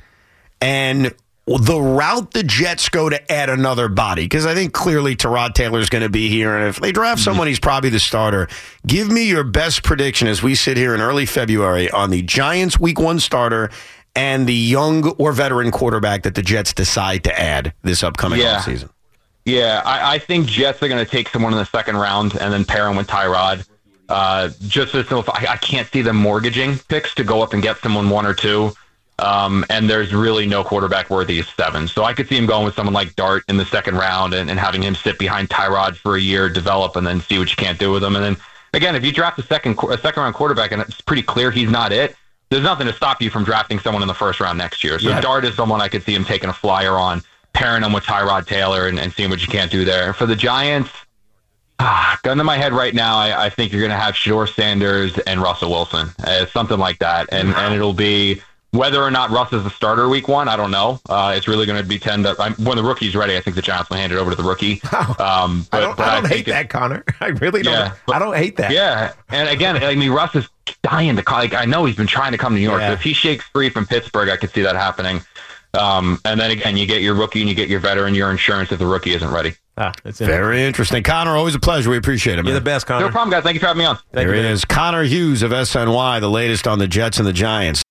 and the route the Jets go to add another body, because I think clearly Tyrod Taylor's going to be here, and if they draft someone, he's probably the starter. Give me your best prediction as we sit here in early February on the Giants' week one starter and the young or veteran quarterback that the Jets decide to add this upcoming yeah. offseason. Yeah, I, I think Jets are going to take someone in the second round and then pair him with Tyrod. Uh, just as if I, I can't see them mortgaging picks to go up and get someone one or two. Um, and there's really no quarterback worthy of seven. So I could see him going with someone like Dart in the second round and, and having him sit behind Tyrod for a year, develop, and then see what you can't do with him. And then, again, if you draft a second a second round quarterback and it's pretty clear he's not it, there's nothing to stop you from drafting someone in the first round next year. So Yeah. Dart is someone I could see him taking a flyer on, pairing him with Tyrod Taylor and, and seeing what you can't do there. For the Giants, ah, gun to my head right now, I, I think you're going to have Shedeur Sanders and Russell Wilson. Uh, something like that. And, and it'll be whether or not Russ is the starter week one, I don't know. Uh, it's really going to be ten to, I'm, when the rookie's ready, I think the Giants will hand it over to the rookie. Um, but, I don't, but I don't think hate it- that, Connor. I really don't. Yeah, but- I don't hate that. Yeah, and again, I mean, Russ is dying to call. Like, I know he's been trying to come to New York. Yeah. So if he shakes free from Pittsburgh, I could see that happening. Um, and then again, you get your rookie and you get your veteran, your insurance if the rookie isn't ready. Ah, that's Very interesting. Connor, always a pleasure. We appreciate it, man. You're the best, Connor. No problem, guys. Thank you for having me on. Thank There you, he man. is. Connor Hughes of S N Y, the latest on the Jets and the Giants.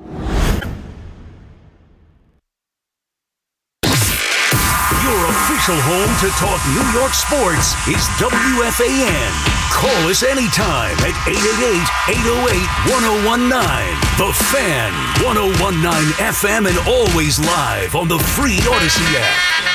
Your official home to talk New York sports is W F A N. Call us anytime at eight eight eight, eight oh eight, one oh one nine. The Fan, ten nineteen F M, and always live on the free Odyssey app.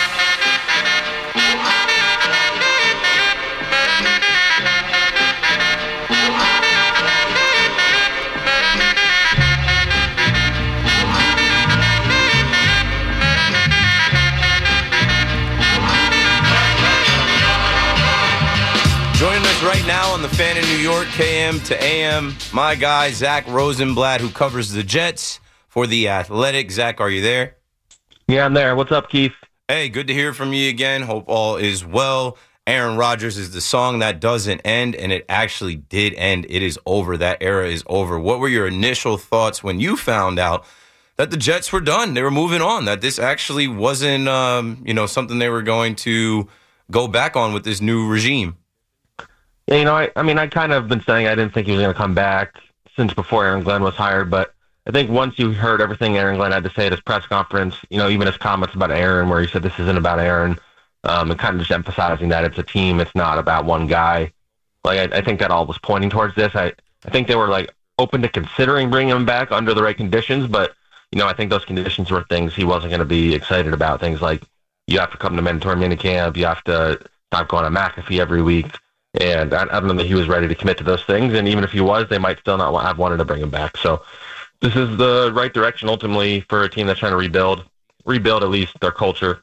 Joining us right now on the Fan in New York, K M to A M, my guy, Zach Rosenblatt, who covers the Jets for The Athletic. Zach, are you there? Yeah, I'm there. What's up, Keith? Hey, good to hear from you again. Hope all is well. Aaron Rodgers is the song that doesn't end, and it actually did end. It is over. That era is over. What were your initial thoughts when you found out that the Jets were done? They were moving on, that this actually wasn't um, you know, something they were going to go back on with this new regime? Yeah, you know, I, I mean, I kind of been saying I didn't think he was going to come back since before Aaron Glenn was hired, but I think once you heard everything Aaron Glenn had to say at his press conference, you know, even his comments about Aaron, where he said this isn't about Aaron, um, and kind of just emphasizing that it's a team, it's not about one guy. Like, I, I think that all was pointing towards this. I, I think they were, like, open to considering bringing him back under the right conditions, but, you know, I think those conditions were things he wasn't going to be excited about. Things like you have to come to mandatory minicamp, you have to stop going to McAfee every week. And I, I don't know that he was ready to commit to those things. And even if he was, they might still not want, have wanted to bring him back. So this is the right direction ultimately for a team that's trying to rebuild, rebuild at least their culture.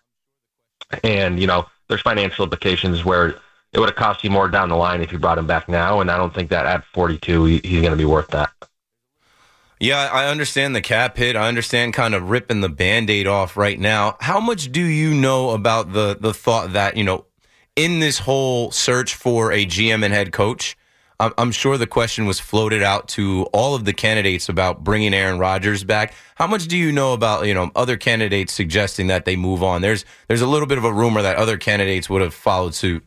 And, you know, there's financial implications where it would have cost you more down the line if you brought him back now. And I don't think that at forty-two, he, he's going to be worth that. Yeah, I understand the cap hit. I understand kind of ripping the Band-Aid off right now. How much do you know about the the thought that, you know, in this whole search for a G M and head coach, I'm, I'm sure the question was floated out to all of the candidates about bringing Aaron Rodgers back. How much do you know about, you know, other candidates suggesting that they move on? There's there's a little bit of a rumor that other candidates would have followed suit.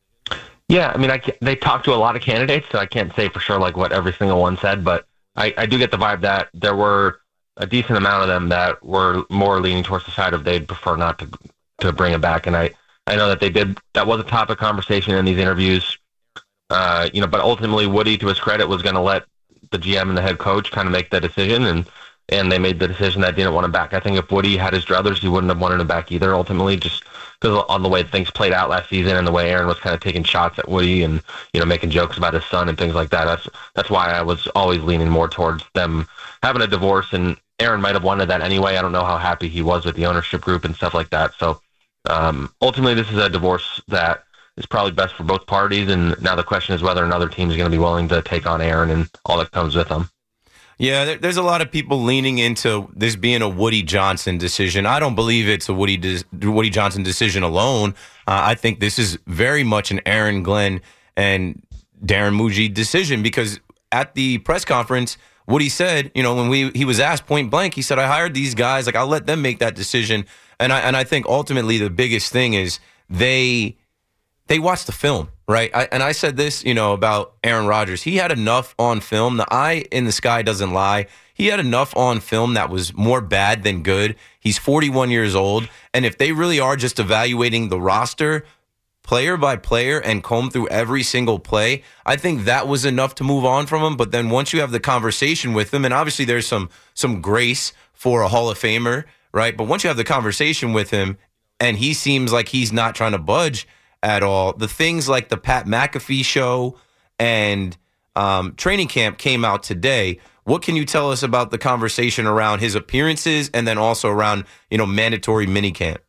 Yeah, I mean, I, they talked to a lot of candidates, so I can't say for sure like what every single one said, but I, I do get the vibe that there were a decent amount of them that were more leaning towards the side of they'd prefer not to to bring him back. And I, I know that they did, that was a topic of conversation in these interviews, uh, you know, but ultimately Woody, to his credit, was going to let the G M and the head coach kind of make that decision, and and they made the decision that didn't want him back. I think if Woody had his druthers, he wouldn't have wanted him back either, ultimately, just because on the way things played out last season and the way Aaron was kind of taking shots at Woody and, you know, making jokes about his son and things like that. That's that's why I was always leaning more towards them having a divorce, and Aaron might have wanted that anyway. I don't know how happy he was with the ownership group and stuff like that. So um, ultimately, this is a divorce that is probably best for both parties, and now the question is whether another team is going to be willing to take on Aaron and all that comes with them. Yeah, there, there's a lot of people leaning into this being a Woody Johnson decision. I don't believe it's a Woody de- Woody Johnson decision alone. Uh, I think this is very much an Aaron Glenn and Darren Muji decision, because at the press conference, Woody said, you know, when we he was asked point blank, he said, I hired these guys, like I'll let them make that decision. And I and I think ultimately the biggest thing is they they watched the film, right? I, and I said this, you know, about Aaron Rodgers. He had enough on film. The eye in the sky doesn't lie. He had enough on film that was more bad than good. He's forty-one years old. And if they really are just evaluating the roster, player by player and comb through every single play, I think that was enough to move on from him. But then once you have the conversation with him, and obviously there's some some grace for a Hall of Famer, right? But once you have the conversation with him and he seems like he's not trying to budge at all, the things like the Pat McAfee show and um, training camp came out today. What can you tell us about the conversation around his appearances and then also around, you know, mandatory minicamp?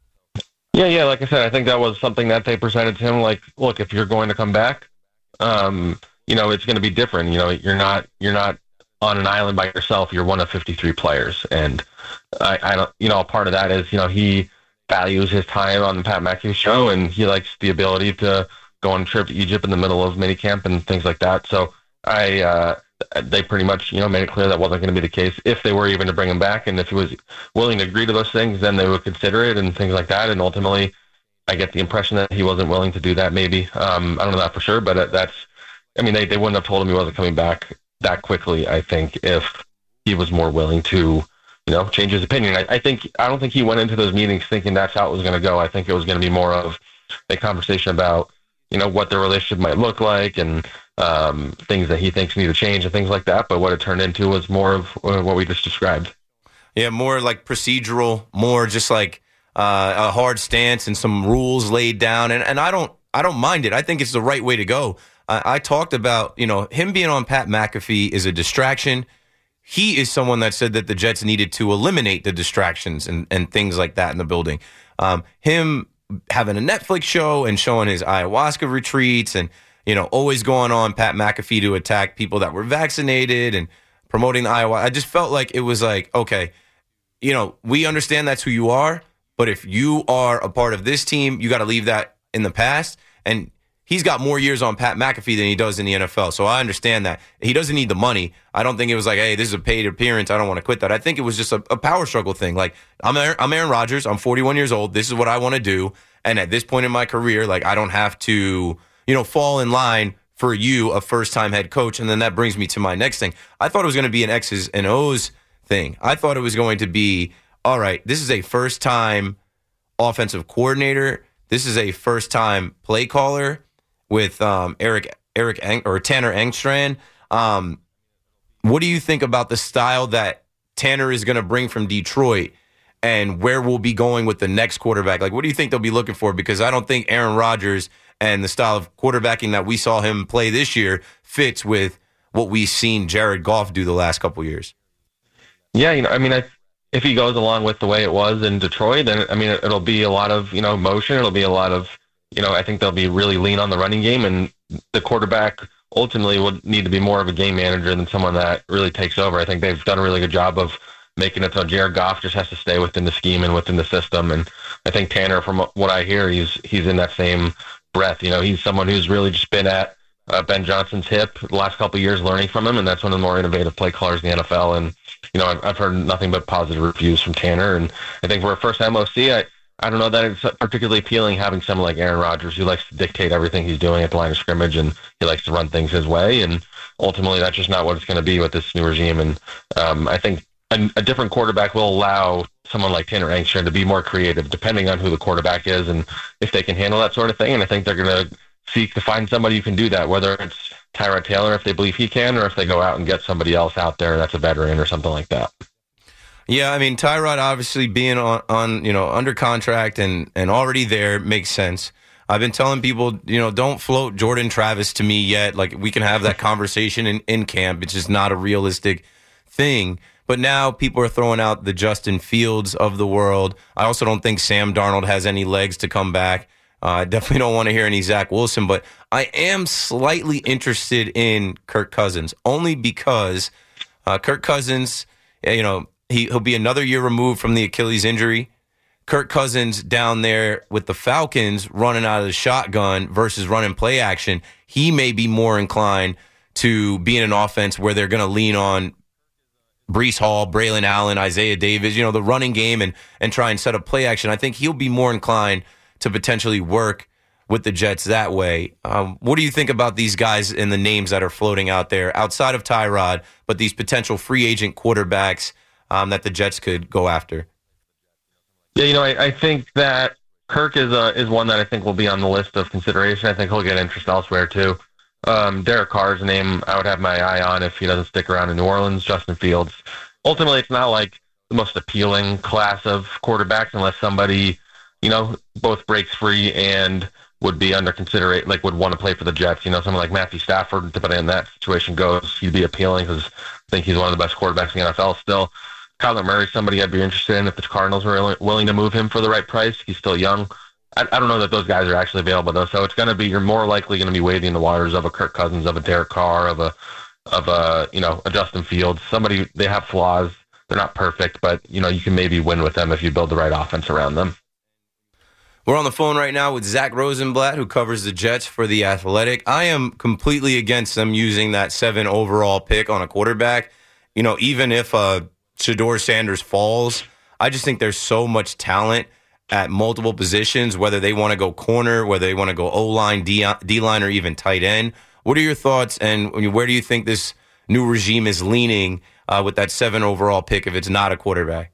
Yeah, yeah. Like I said, I think that was something that they presented to him. Like, look, if you're going to come back, um, you know, it's going to be different. You know, you're not you're not on an island by yourself. You're one of fifty-three players, and I, I don't. You know, part of that is, you know, he values his time on the Pat McAfee show, and he likes the ability to go on a trip to Egypt in the middle of minicamp and things like that. So I, uh, they pretty much, you know, made it clear that wasn't going to be the case if they were even to bring him back. And if he was willing to agree to those things, then they would consider it and things like that. And ultimately, I get the impression that he wasn't willing to do that. Maybe um, I don't know that for sure, but that's. I mean, they they wouldn't have told him he wasn't coming back that quickly. I think if he was more willing to, you know, change his opinion. I, I think I don't think he went into those meetings thinking that's how it was going to go. I think it was going to be more of a conversation about, you know, what their relationship might look like and um, things that he thinks need to change and things like that. But what it turned into was more of what we just described. Yeah, more like procedural, more just like uh, a hard stance and some rules laid down. And and I don't I don't mind it. I think it's the right way to go. I, I talked about, you know, him being on Pat McAfee is a distraction. He is someone that said that the Jets needed to eliminate the distractions and, and things like that in the building. Um, him having a Netflix show and showing his ayahuasca retreats and, you know, always going on Pat McAfee to attack people that were vaccinated and promoting the ayahuasca. I just felt like it was like, okay, you know, we understand that's who you are, but if you are a part of this team, you got to leave that in the past. And he's got more years on Pat McAfee than he does in the N F L. So I understand that. He doesn't need the money. I don't think it was like, hey, this is a paid appearance. I don't want to quit that. I think it was just a, a power struggle thing. Like, I'm Aaron, I'm Aaron Rodgers. I'm forty-one years old. This is what I want to do. And at this point in my career, like, I don't have to, you know, fall in line for you, a first-time head coach. And then that brings me to my next thing. I thought it was going to be an X's and O's thing. I thought it was going to be, all right, this is a first-time offensive coordinator. This is a first-time play caller with um, Eric Eric Eng, or Tanner Engstrand. Um, what do you think about the style that Tanner is going to bring from Detroit and where we'll be going with the next quarterback? Like, what do you think they'll be looking for? Because I don't think Aaron Rodgers and the style of quarterbacking that we saw him play this year fits with what we've seen Jared Goff do the last couple of years. Yeah, you know, I mean, I, if he goes along with the way it was in Detroit, then, I mean, it'll be a lot of, you know, motion. It'll be a lot of, you know, I think they'll be really lean on the running game, and the quarterback ultimately would need to be more of a game manager than someone that really takes over. I think they've done a really good job of making it so Jared Goff just has to stay within the scheme and within the system. And I think Tanner, from what I hear, he's he's in that same breath. You know, he's someone who's really just been at uh, Ben Johnson's hip the last couple of years, learning from him, and that's one of the more innovative play callers in the N F L. And you know, I've, I've heard nothing but positive reviews from Tanner, and I think for a first M O C, I. I don't know that it's particularly appealing having someone like Aaron Rodgers who likes to dictate everything he's doing at the line of scrimmage, and he likes to run things his way. And ultimately, that's just not what it's going to be with this new regime. And um, I think a, a different quarterback will allow someone like Tanner Engstrand to be more creative, depending on who the quarterback is and if they can handle that sort of thing. And I think they're going to seek to find somebody who can do that, whether it's Tyrod Taylor if they believe he can, or if they go out and get somebody else out there that's a veteran or something like that. Yeah, I mean, Tyrod obviously being on, on, you know, under contract and, and already there makes sense. I've been telling people, you know, don't float Jordan Travis to me yet. Like, we can have that conversation in, in camp. It's just not a realistic thing. But now people are throwing out the Justin Fields of the world. I also don't think Sam Darnold has any legs to come back. Uh, I definitely don't want to hear any Zach Wilson. But I am slightly interested in Kirk Cousins, only because uh, Kirk Cousins, you know, He, he'll be another year removed from the Achilles injury. Kirk Cousins down there with the Falcons running out of the shotgun versus running play action. He may be more inclined to be in an offense where they're going to lean on Breece Hall, Braylon Allen, Isaiah Davis, you know, the running game and, and try and set up play action. I think he'll be more inclined to potentially work with the Jets that way. Um, what do you think about these guys and the names that are floating out there outside of Tyrod, but these potential free agent quarterbacks Um, that the Jets could go after? Yeah, you know, I, I think that Kirk is uh, is one that I think will be on the list of consideration. I think he'll get interest elsewhere too. Um, Derek Carr's a name I would have my eye on if he doesn't stick around in New Orleans. Justin Fields. Ultimately, it's not like the most appealing class of quarterbacks unless somebody, you know, both breaks free and would be under consideration, like would want to play for the Jets. You know, someone like Matthew Stafford, depending on that situation goes, he'd be appealing because I think he's one of the best quarterbacks in the N F L still. Kyler Murray, somebody I'd be interested in if the Cardinals were willing to move him for the right price. He's still young. I, I don't know that those guys are actually available though, so it's going to be, you're more likely going to be wading the waters of a Kirk Cousins, of a Derek Carr, of a, of a, you know, a Justin Fields. Somebody, they have flaws. They're not perfect, but you know, you can maybe win with them if you build the right offense around them. We're on the phone right now with Zach Rosenblatt, who covers the Jets for The Athletic. I am completely against them using that seven overall pick on a quarterback. You know, even if uh, Shedeur Sanders falls, I just think there's so much talent at multiple positions, whether they want to go corner, whether they want to go O-line, D-line, or even tight end. What are your thoughts, and where do you think this new regime is leaning uh, with that seven overall pick if it's not a quarterback?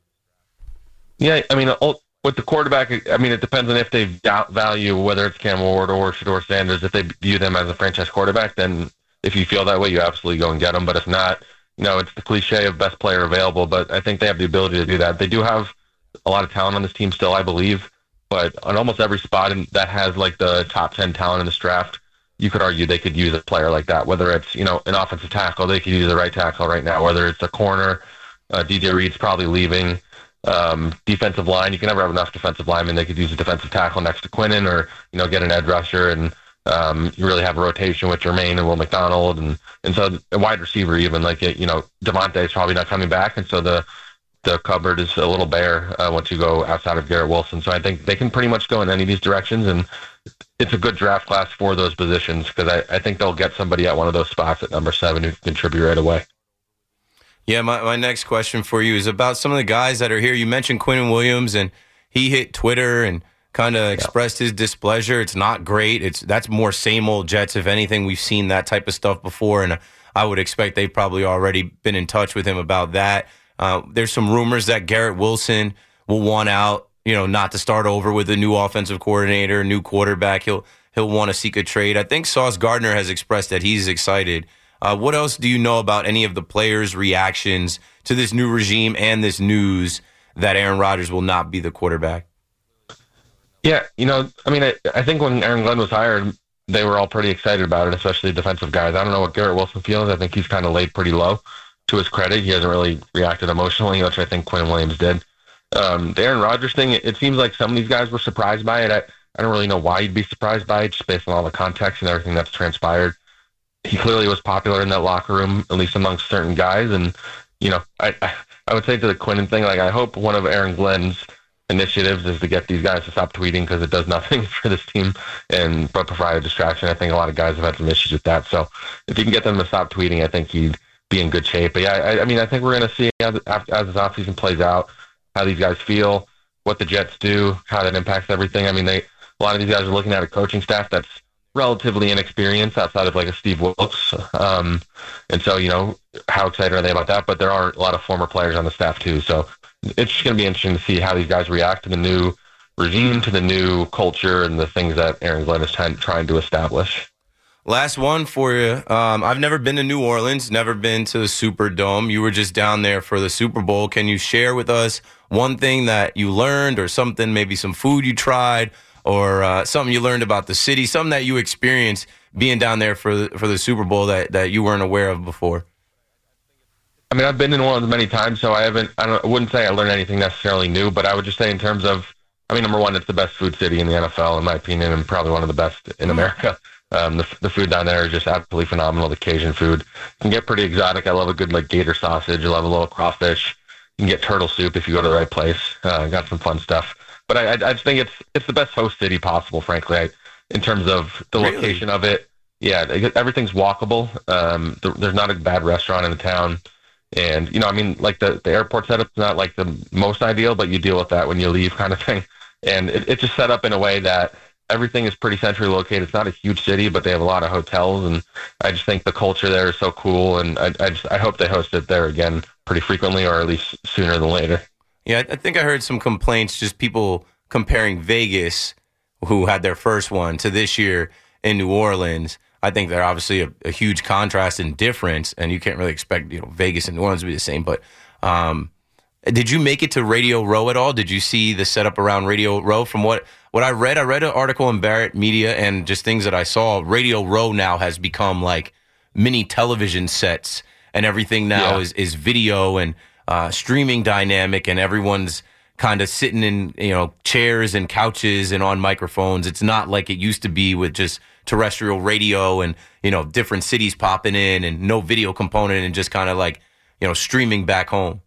Yeah, I mean, with the quarterback, I mean, it depends on if they value whether it's Cam Ward or Shedeur Sanders. If they view them as a franchise quarterback, then if you feel that way, you absolutely go and get them. But if not, you know, it's the cliche of best player available, but I think they have the ability to do that. They do have a lot of talent on this team still, I believe, but on almost every spot in, that has like the top ten talent in this draft, you could argue they could use a player like that. Whether it's, you know, an offensive tackle, they could use a right tackle right now. Whether it's a corner, uh, D J Reed's probably leaving. Um, defensive line, you can never have enough defensive linemen. They could use a defensive tackle next to Quinnen, or you know, get an edge rusher, and um, you really have a rotation with Jermaine and Will McDonald, and and so a wide receiver even, like, you know, Devontae is probably not coming back, and so the the cupboard is a little bare uh, once you go outside of Garrett Wilson. So I think they can pretty much go in any of these directions, and it's a good draft class for those positions because I, I think they'll get somebody at one of those spots at number seven who can contribute right away. Yeah, my, my next question for you is about some of the guys that are here. You mentioned Quinnen Williams, and he hit Twitter and kind of expressed his displeasure. It's not great. It's that's more same old Jets. If anything, we've seen that type of stuff before, and I would expect they've probably already been in touch with him about that. Uh, there's some rumors that Garrett Wilson will want out, you know, not to start over with a new offensive coordinator, new quarterback. He'll he'll want to seek a trade. I think Sauce Gardner has expressed that he's excited. Uh, what else do you know about any of the players' reactions to this new regime and this news that Aaron Rodgers will not be the quarterback? Yeah, you know, I mean, I, I think when Aaron Glenn was hired, they were all pretty excited about it, especially defensive guys. I don't know what Garrett Wilson feels. I think he's kind of laid pretty low. To his credit, he hasn't really reacted emotionally, which I think Quinnen Williams did. Um, the Aaron Rodgers thing, it, it seems like some of these guys were surprised by it. I, I don't really know why you'd be surprised by it, just based on all the context and everything that's transpired. He clearly was popular in that locker room, at least amongst certain guys. And, you know, I, I, I would say to the Quinnen thing, like, I hope one of Aaron Glenn's initiatives is to get these guys to stop tweeting because it does nothing for this team and but provide a distraction. I think a lot of guys have had some issues with that. So if you can get them to stop tweeting, I think he'd be in good shape. But yeah, I, I mean, I think we're going to see as, as this offseason plays out, how these guys feel, what the Jets do, how that impacts everything. I mean, they a lot of these guys are looking at a coaching staff that's relatively inexperienced outside of like a Steve Wilkes. Um, and so, you know, how excited are they about that? But there are a lot of former players on the staff too. So it's just going to be interesting to see how these guys react to the new regime, to the new culture, and the things that Aaron Glenn is trying, trying to establish. Last one for you. Um, I've never been to New Orleans, never been to the Superdome. You were just down there for the Super Bowl. Can you share with us one thing that you learned, or something, maybe some food you tried, or uh, something you learned about the city, something that you experienced being down there for the, for the Super Bowl that, that you weren't aware of before? I mean, I've been in New Orleans many times, so I haven't. I, don't, I wouldn't say I learned anything necessarily new, but I would just say in terms of, I mean, number one, it's the best food city in the N F L, in my opinion, and probably one of the best in America. Um, the, the food down there is just absolutely phenomenal. The Cajun food can get pretty exotic. I love a good like gator sausage. I love a little crawfish. You can get turtle soup if you go to the right place. Uh, got some fun stuff. But I, I, I just think it's it's the best host city possible, frankly, I, in terms of the Really? location of it. Yeah, everything's walkable. Um, there, there's not a bad restaurant in the town. And, you know, I mean, like the, the airport setup's not like the most ideal, but you deal with that when you leave kind of thing. And it, it's just set up in a way that everything is pretty centrally located. It's not a huge city, but they have a lot of hotels. And I just think the culture there is so cool. And I, I, just, I hope they host it there again pretty frequently, or at least sooner than later. Yeah, I think I heard some complaints, just people comparing Vegas, who had their first one, to this year in New Orleans, I think they're obviously a, a huge contrast and difference, and you can't really expect, you know, Vegas and New Orleans to be the same. But um, did you make it to Radio Row at all? Did you see the setup around Radio Row? From what, what I read, I read an article in Barrett Media and just things that I saw. Radio Row now has become like mini television sets, and everything now Yeah. is, is video and uh, streaming dynamic, and everyone's kind of sitting in, you know, chairs and couches and on microphones. It's not like it used to be with just terrestrial radio and, you know, different cities popping in and no video component and just kind of like, you know, streaming back home.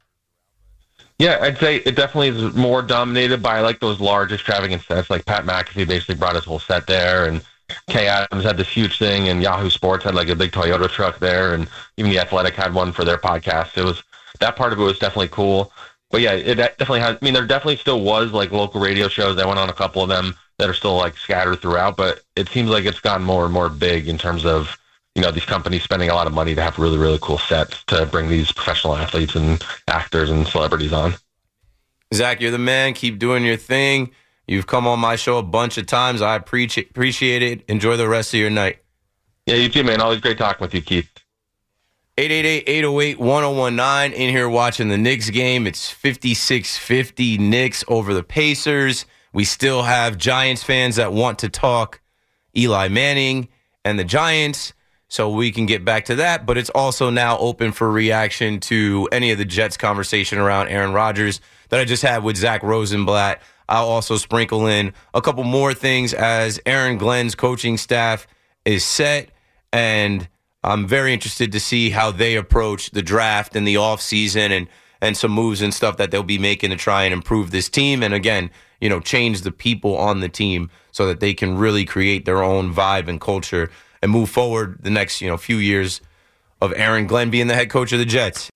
Yeah, I'd say it definitely is more dominated by like those large extravagant sets. Like Pat McAfee basically brought his whole set there, and Kay Adams had this huge thing, and Yahoo Sports had like a big Toyota truck there, and even The Athletic had one for their podcast. It was, that part of it was definitely cool. But yeah, it definitely has. I mean, there definitely still was like local radio shows. I went on a couple of them that are still like scattered throughout, but it seems like it's gotten more and more big in terms of, you know, these companies spending a lot of money to have really, really cool sets to bring these professional athletes and actors and celebrities on. Zach, you're the man. Keep doing your thing. You've come on my show a bunch of times. I appreciate appreciate it. Enjoy the rest of your night. Yeah, you too, man. Always great talking with you, Keith. eight eight eight, eight oh eight, one oh one nine. In here watching the Knicks game. It's fifty-six fifty Knicks over the Pacers. We still have Giants fans that want to talk Eli Manning and the Giants, so we can get back to that. But it's also now open for reaction to any of the Jets conversation around Aaron Rodgers that I just had with Zach Rosenblatt. I'll also sprinkle in a couple more things as Aaron Glenn's coaching staff is set, and I'm very interested to see how they approach the draft and the offseason and, and some moves and stuff that they'll be making to try and improve this team. And again, you know, change the people on the team so that they can really create their own vibe and culture and move forward the next, you know, few years of Aaron Glenn being the head coach of the Jets.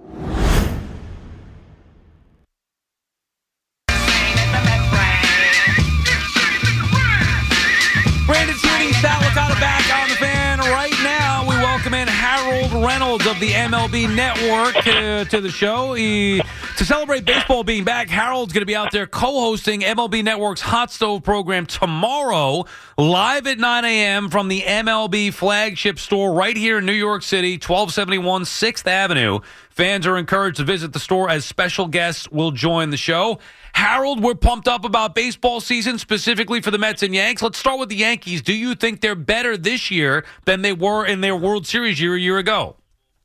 Brandon Shooting, Sal Licata back on the Fan right now. We welcome in Harold Reynolds of the M L B Network to, to the show. He, to celebrate baseball being back, Harold's going to be out there co-hosting M L B Network's Hot Stove program tomorrow, live at nine a.m. from the M L B flagship store right here in New York City, twelve seventy-one sixth Avenue. Fans are encouraged to visit the store as special guests will join the show. Harold, we're pumped up about baseball season, specifically for the Mets and Yanks. Let's start with the Yankees. Do you think they're better this year than they were in their World Series year a year ago?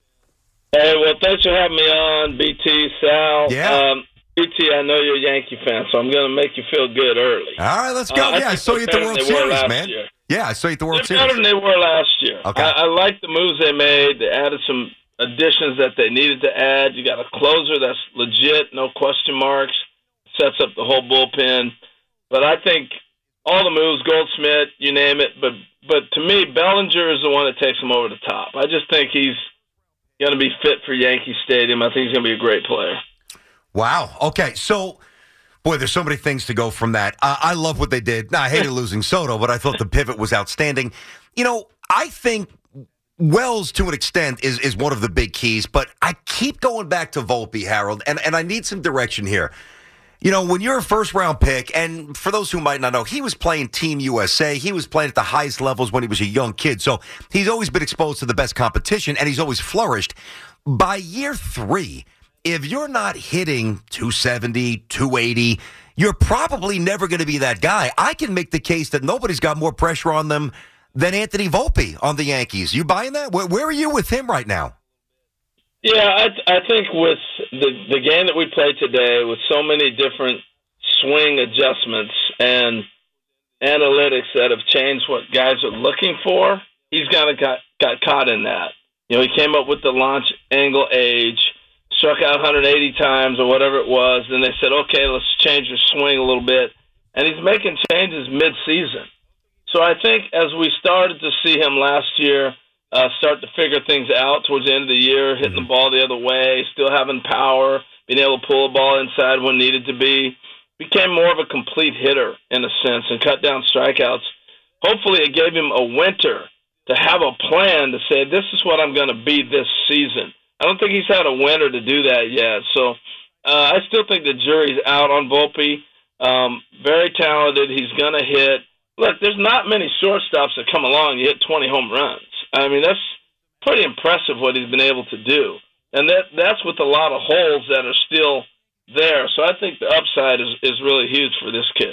Hey, well, thanks for having me on, B T, Sal. Yeah. Um, B T, I know you're a Yankee fan, so I'm going to make you feel good early. All right, let's go. Uh, yeah, I saw you at the World Series, man. Year. Yeah, I saw you at the World They're Series. better than they were last year. Okay. I, I like the moves they made. They added some additions that they needed to add. You got a closer that's legit, no question marks. Sets up the whole bullpen. But I think all the moves, Goldschmidt, you name it. But but to me, Bellinger is the one that takes him over the top. I just think he's going to be fit for Yankee Stadium. I think he's going to be a great player. Wow. Okay. So, boy, there's so many things to go from that. Uh, I love what they did. Now, I hated losing Soto, but I thought the pivot was outstanding. You know, I think Wells, to an extent, is, is one of the big keys, but I keep going back to Volpe, Harold, and, and I need some direction here. You know, when you're a first-round pick, and for those who might not know, he was playing Team U S A. He was playing at the highest levels when he was a young kid. So he's always been exposed to the best competition, and he's always flourished. By year three, if you're not hitting two seventy, two eighty, you're probably never going to be that guy. I can make the case that nobody's got more pressure on them than Anthony Volpe on the Yankees. You buying that? Where, where are you with him right now? Yeah, I, I think with the the game that we played today, with so many different swing adjustments and analytics that have changed what guys are looking for, he's kind of got, got caught in that. You know, he came up with the launch angle age, struck out one hundred eighty times or whatever it was, then they said, okay, let's change your swing a little bit. And he's making changes mid-season. So I think as we started to see him last year, Uh, start to figure things out towards the end of the year, hitting the ball the other way, still having power, being able to pull the ball inside when needed to be. Became more of a complete hitter in a sense and cut down strikeouts. Hopefully it gave him a winter to have a plan to say, this is what I'm going to be this season. I don't think he's had a winter to do that yet. So uh, I still think the jury's out on Volpe. Um, very talented. He's going to hit. Look, there's not many shortstops that come along. You hit twenty home runs. I mean, that's pretty impressive what he's been able to do. And that that's with a lot of holes that are still there. So I think the upside is, is really huge for this kid.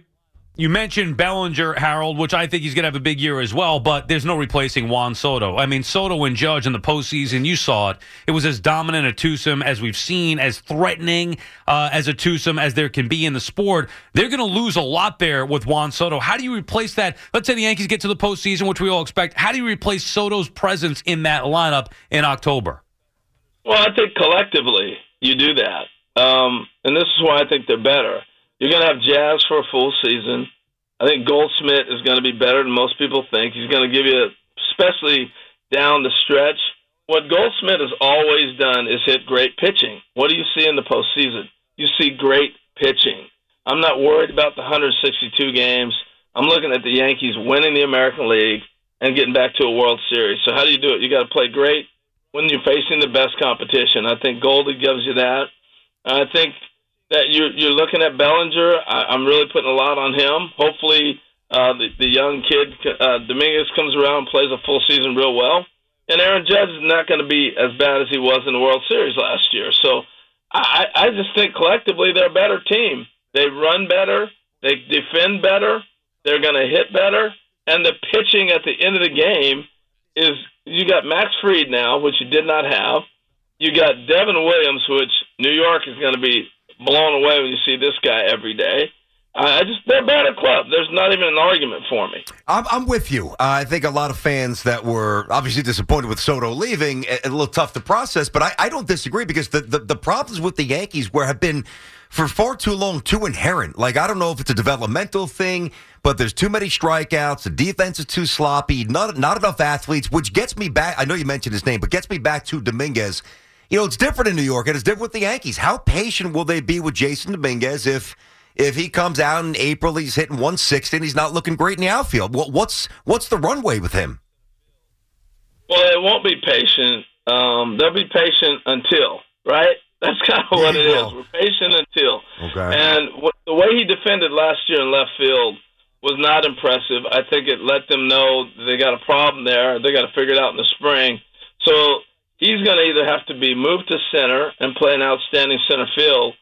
You mentioned Bellinger, Harold, which I think he's going to have a big year as well, but there's no replacing Juan Soto. I mean, Soto and Judge in the postseason, you saw it. It was as dominant a twosome as we've seen, as threatening uh, as a twosome as there can be in the sport. They're going to lose a lot there with Juan Soto. How do you replace that? Let's say the Yankees get to the postseason, which we all expect. How do you replace Soto's presence in that lineup in October? Well, I think collectively you do that. Um, and this is why I think they're better. You're going to have Jazz for a full season. I think Goldschmidt is going to be better than most people think. He's going to give you, especially down the stretch. What Goldschmidt has always done is hit great pitching. What do you see in the postseason? You see great pitching. I'm not worried about the one hundred sixty-two games. I'm looking at the Yankees winning the American League and getting back to a World Series. So how do you do it? You got to play great when you're facing the best competition. I think Goldie gives you that. I think that you're, you're looking at Bellinger. I, I'm really putting a lot on him. Hopefully uh, the, the young kid, uh, Dominguez, comes around and plays a full season real well. And Aaron Judge is not going to be as bad as he was in the World Series last year. So I, I just think collectively they're a better team. They run better. They defend better. They're going to hit better. And the pitching at the end of the game is you got Max Fried now, which you did not have. You got Devin Williams, which New York is going to be blown away when you see this guy every day. I just they're a better club. There's not even an argument for me. I'm, I'm with you. Uh, I think a lot of fans that were obviously disappointed with Soto leaving, a, a little tough to process, but I, I don't disagree because the, the, the problems with the Yankees were have been for far too long too inherent. Like, I don't know if it's a developmental thing, but there's too many strikeouts. The defense is too sloppy. Not not enough athletes, which gets me back. I know you mentioned his name, but gets me back to Dominguez. You know, it's different in New York, and it's different with the Yankees. How patient will they be with Jason Dominguez if if he comes out in April, he's hitting one sixty, and he's not looking great in the outfield? What, what's what's the runway with him? Well, it won't be patient. Um, they'll be patient until, right? That's kind of what it is. We're patient until. Okay. And w- the way he defended last year in left field was not impressive. I think it let them know they got a problem there. They got to figure it out in the spring. So he's going to either have to be moved to center and play an outstanding center field,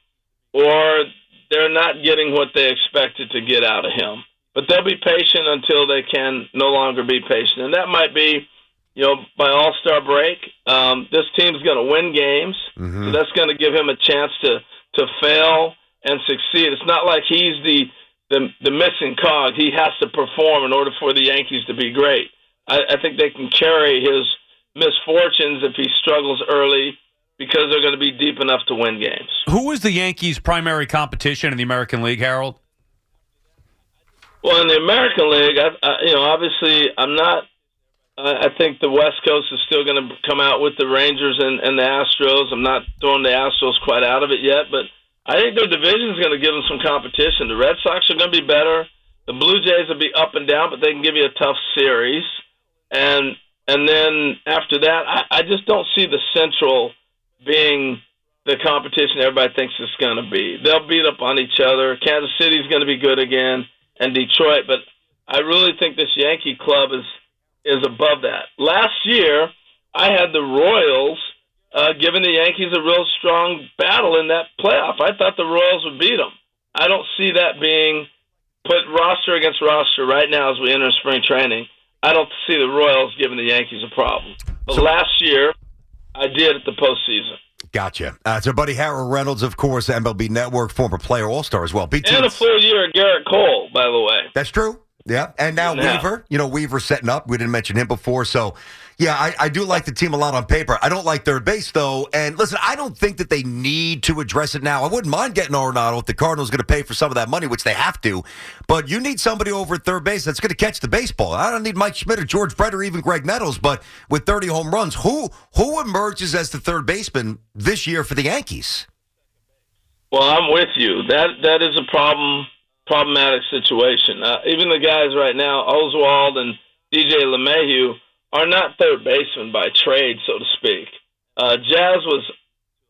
or they're not getting what they expected to get out of him. But they'll be patient until they can no longer be patient. And that might be, you know, by All-Star break. Um, this team's going to win games, mm-hmm. so that's going to give him a chance to, to fail and succeed. It's not like he's the, the, the missing cog. He has to perform in order for the Yankees to be great. I, I think they can carry his misfortunes if he struggles early because they're going to be deep enough to win games. Who is the Yankees' primary competition in the American League, Harold? Well, in the American League, I, I, you know, obviously I'm not I think the West Coast is still going to come out with the Rangers and, and the Astros. I'm not throwing the Astros quite out of it yet, but I think their division is going to give them some competition. The Red Sox are going to be better. The Blue Jays will be up and down, but they can give you a tough series. And and then after that, I, I just don't see the Central being the competition everybody thinks it's going to be. They'll beat up on each other. Kansas City's going to be good again, and Detroit. But I really think this Yankee club is is above that. Last year, I had the Royals uh, giving the Yankees a real strong battle in that playoff. I thought the Royals would beat them. I don't see that being put roster against roster right now as we enter spring training. I don't see the Royals giving the Yankees a problem. But so, last year, I did at the postseason. Gotcha. Uh, it's our buddy Harold Reynolds, of course, M L B Network, former player all-star as well. B T. And a full year of Garrett Cole, by the way. That's true. Yeah, and now yeah. Weaver, you know, Weaver setting up. We didn't mention him before. So, yeah, I, I do like the team a lot on paper. I don't like third base, though. And listen, I don't think that they need to address it now. I wouldn't mind getting Arenado if the Cardinals are going to pay for some of that money, which they have to. But you need somebody over at third base that's going to catch the baseball. I don't need Mike Schmidt or George Brett or even Greg Nettles, but with thirty home runs, who who emerges as the third baseman this year for the Yankees? Well, I'm with you. That That is a problem. Problematic situation. Uh, even the guys right now, Oswald and D J LeMahieu, are not third basemen by trade, so to speak. Uh, Jazz was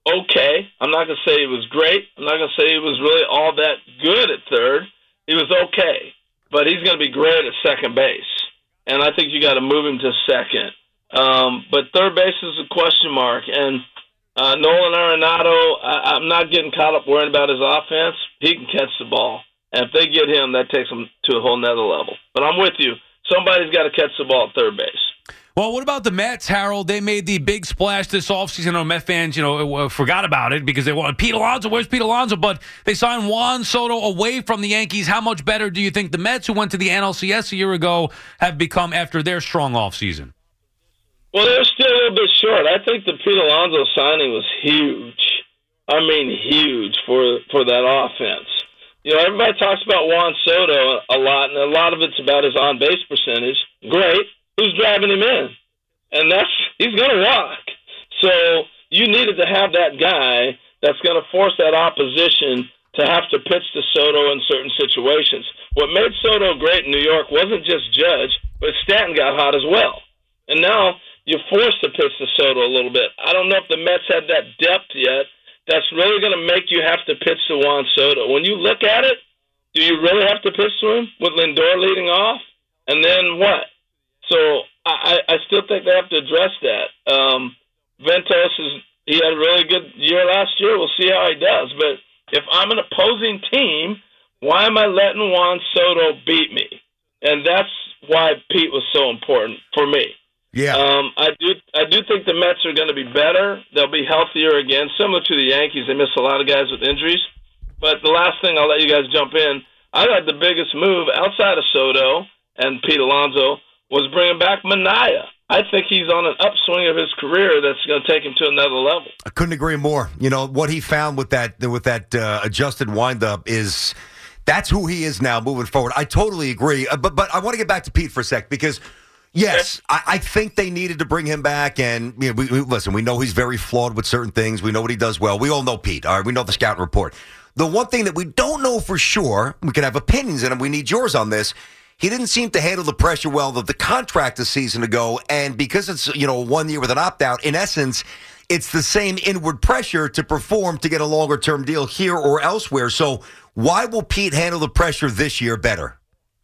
okay. I'm not going to say he was great. I'm not going to say he was really all that good at third. He was okay. But he's going to be great at second base. And I think you got to move him to second. Um, but third base is a question mark. And uh, Nolan Arenado, I, I'm not getting caught up worrying about his offense. He can catch the ball. And if they get him, that takes them to a whole nother level. But I'm with you. Somebody's got to catch the ball at third base. Well, what about the Mets, Harold? They made the big splash this offseason. I know Met fans, you know, forgot about it because they wanted Pete Alonso. Where's Pete Alonso? But they signed Juan Soto away from the Yankees. How much better do you think the Mets, who went to the N L C S a year ago, have become after their strong offseason? Well, they're still a little bit short. I think the Pete Alonso signing was huge. I mean, huge for for that offense. You know, everybody talks about Juan Soto a lot, and a lot of it's about his on-base percentage. Great. Who's driving him in? And that's he's going to walk. So you needed to have that guy that's going to force that opposition to have to pitch to Soto in certain situations. What made Soto great in New York wasn't just Judge, but Stanton got hot as well. And now you're forced to pitch to Soto a little bit. I don't know if the Mets had that depth yet that's really going to make you have to pitch to Juan Soto. When you look at it, do you really have to pitch to him with Lindor leading off? And then what? So I, I still think they have to address that. Um, Ventos is he had a really good year last year. We'll see how he does. But if I'm an opposing team, why am I letting Juan Soto beat me? And that's why Pete was so important for me. Yeah. Um, I do I do think the Mets are going to be better. They'll be healthier again, similar to the Yankees. They miss a lot of guys with injuries. But the last thing, I'll let you guys jump in. I thought the biggest move outside of Soto and Pete Alonso was bringing back Manaea. I think he's on an upswing of his career that's going to take him to another level. I couldn't agree more. You know, what he found with that with that uh, adjusted windup is that's who he is now moving forward. I totally agree. Uh, but but I want to get back to Pete for a sec because, yes, I, I think they needed to bring him back. And, you know, we, we, listen, we know he's very flawed with certain things. We know what he does well. We all know Pete. All right, we know the scouting report. The one thing that we don't know for sure, we can have opinions in, and we need yours on this, he didn't seem to handle the pressure well of the contract a season ago, and because it's, you know, one year with an opt-out, in essence, it's the same inward pressure to perform to get a longer-term deal here or elsewhere. So why will Pete handle the pressure this year better?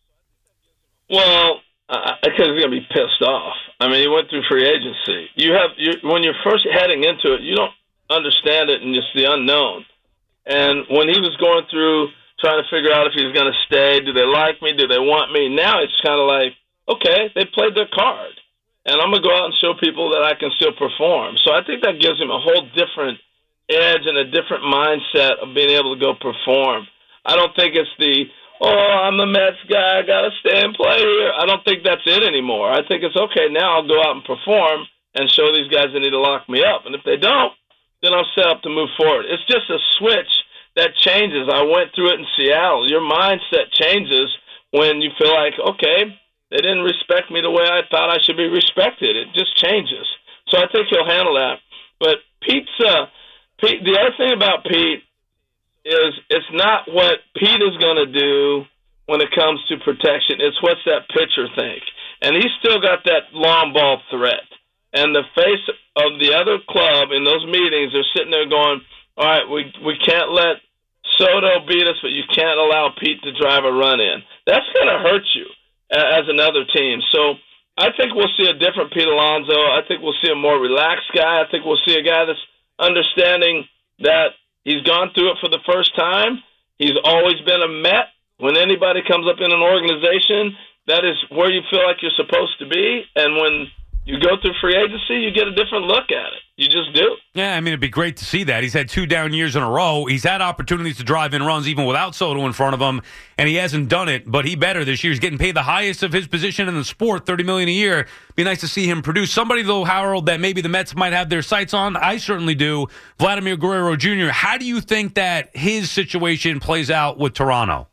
Well, because uh, he's going to be pissed off. I mean, he went through free agency. You have you, when you're first heading into it, you don't understand it and it's the unknown. And when he was going through trying to figure out if he's going to stay. Do they like me? Do they want me? Now it's kind of like, okay, they played their card. And I'm going to go out and show people that I can still perform. So I think that gives him a whole different edge and a different mindset of being able to go perform. I don't think it's the, oh, I'm the Mets guy, I got to stay and play here. I don't think that's it anymore. I think it's, okay, now I'll go out and perform and show these guys they need to lock me up. And if they don't, then I'm set up to move forward. It's just a switch that changes. I went through it in Seattle. Your mindset changes when you feel like, okay, they didn't respect me the way I thought I should be respected. It just changes. So I think he'll handle that. But Pete's, uh, Pete, the other thing about Pete is it's not what Pete is going to do when it comes to protection. It's what's that pitcher think. And he's still got that long ball threat. And the face of the other club in those meetings, they're sitting there going, all right, we we can't let Soto beat us, but you can't allow Pete to drive a run in. That's going to hurt you as another team. So I think we'll see a different Pete Alonso. I think we'll see a more relaxed guy. I think we'll see a guy that's understanding that he's gone through it for the first time. He's always been a Met. When anybody comes up in an organization, that is where you feel like you're supposed to be. And when you go through free agency, you get a different look at it. You just do. Yeah, I mean, it'd be great to see that. He's had two down years in a row. He's had opportunities to drive in runs even without Soto in front of him, and he hasn't done it, but he better this year. He's getting paid the highest of his position in the sport, thirty million dollars a year. Be nice to see him produce. Somebody, though, Harold, that maybe the Mets might have their sights on, I certainly do, Vladimir Guerrero Junior How do you think that his situation plays out with Toronto?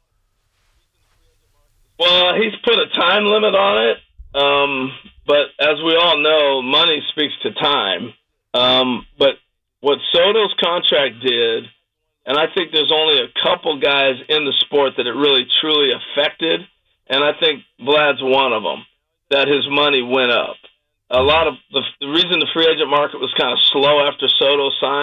Well, he's put a time limit on it, um, but as we all know, money speaks to time. Um, but what Soto's contract did, and I think there's only a couple guys in the sport that it really truly affected, and I think Vlad's one of them, that his money went up. A lot of the, the reason the free agent market was kind of slow after Soto signed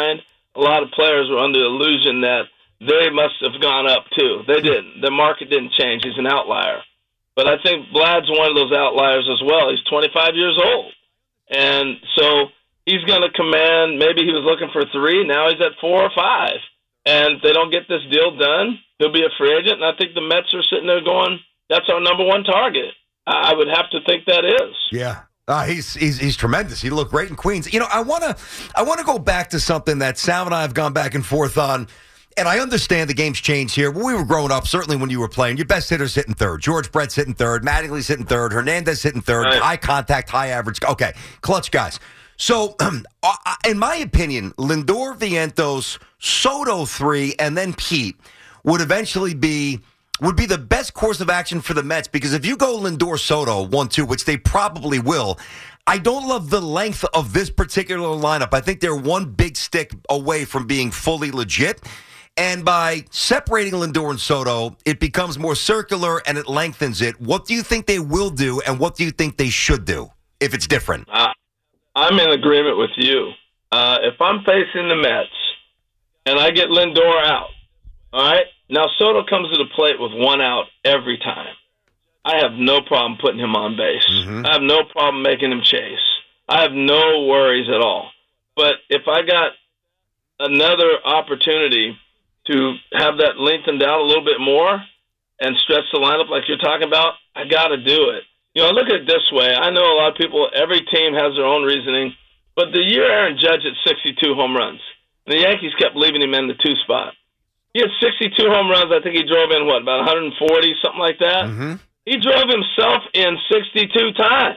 a lot of players were under the illusion that they must have gone up too. They didn't. The market didn't change. He's an outlier. But I think Vlad's one of those outliers as well. He's twenty-five years old. And so he's going to command, maybe he was looking for three, now he's at four or five. And if they don't get this deal done, he'll be a free agent. And I think the Mets are sitting there going, that's our number one target. I would have to think that is. Yeah. Uh, he's he's he's tremendous. He looked great in Queens. You know, I want to I want to go back to something that Sal and I have gone back and forth on. And I understand the game's changed here. When we were growing up, certainly when you were playing, your best hitter's hitting third. George Brett's hitting third. Mattingly's hitting third. Hernandez hitting third. Right. High contact, high average. Okay, clutch guys. So, um, in my opinion, Lindor, Vientos, Soto three, and then Pete would eventually be would be the best course of action for the Mets. Because if you go Lindor, Soto one two, which they probably will, I don't love the length of this particular lineup. I think they're one big stick away from being fully legit. And by separating Lindor and Soto, it becomes more circular and it lengthens it. What do you think they will do, and what do you think they should do if it's different? Uh, I'm in agreement with you. Uh, if I'm facing the Mets and I get Lindor out, all right, now Soto comes to the plate with one out every time. I have no problem putting him on base. Mm-hmm. I have no problem making him chase. I have no worries at all. But if I got another opportunity to have that lengthened out a little bit more and stretch the lineup like you're talking about, I got to do it. You know, look at it this way. I know a lot of people, every team has their own reasoning, but the year Aaron Judge had sixty-two home runs, and the Yankees kept leaving him in the two spot. He had sixty-two home runs. I think he drove in, what, about one hundred forty, something like that? Mm-hmm. He drove himself in sixty-two times.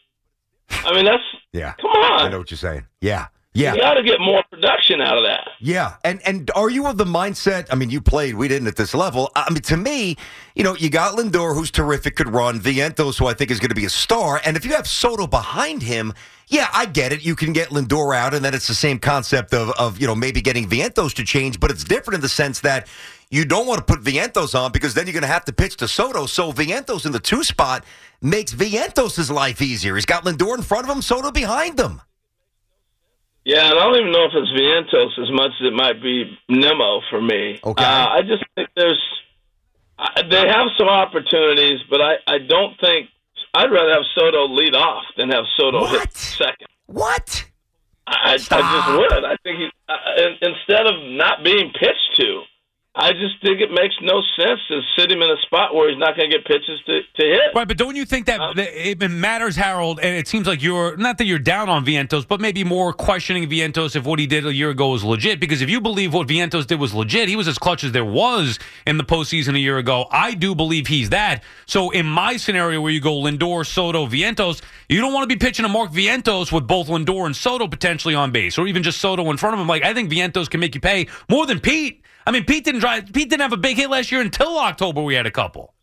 I mean, that's, yeah. Come on. I know what you're saying. Yeah. Yeah. You got to get more production out of that. Yeah. And and are you of the mindset, I mean, you played, we didn't at this level. I mean, to me, you know, you got Lindor, who's terrific, could run. Vientos, who I think is going to be a star. And if you have Soto behind him, yeah, I get it. You can get Lindor out, and then it's the same concept of, of you know, maybe getting Vientos to change. But it's different in the sense that you don't want to put Vientos on because then you're going to have to pitch to Soto. So Vientos in the two spot makes Vientos' life easier. He's got Lindor in front of him, Soto behind him. Yeah, and I don't even know if it's Vientos as much as it might be Nimmo for me. Okay. Uh, I just think there's uh, they have some opportunities, but I, I don't think I'd rather have Soto lead off than have Soto what? hit second. What? I, I just would. I think he, uh, instead of not being pitched to, I just think it makes no sense to sit him in a spot where he's not going to get pitches to, to hit. Right, but don't you think that, um, that it matters, Harold? And it seems like you're, not that you're down on Vientos, but maybe more questioning Vientos if what he did a year ago was legit. Because if you believe what Vientos did was legit, he was as clutch as there was in the postseason a year ago. I do believe he's that. So in my scenario where you go Lindor, Soto, Vientos, you don't want to be pitching to Mark Vientos with both Lindor and Soto potentially on base, or even just Soto in front of him. Like, I think Vientos can make you pay more than Pete. I mean, Pete didn't drive. Pete didn't have a big hit last year until October. We had a couple.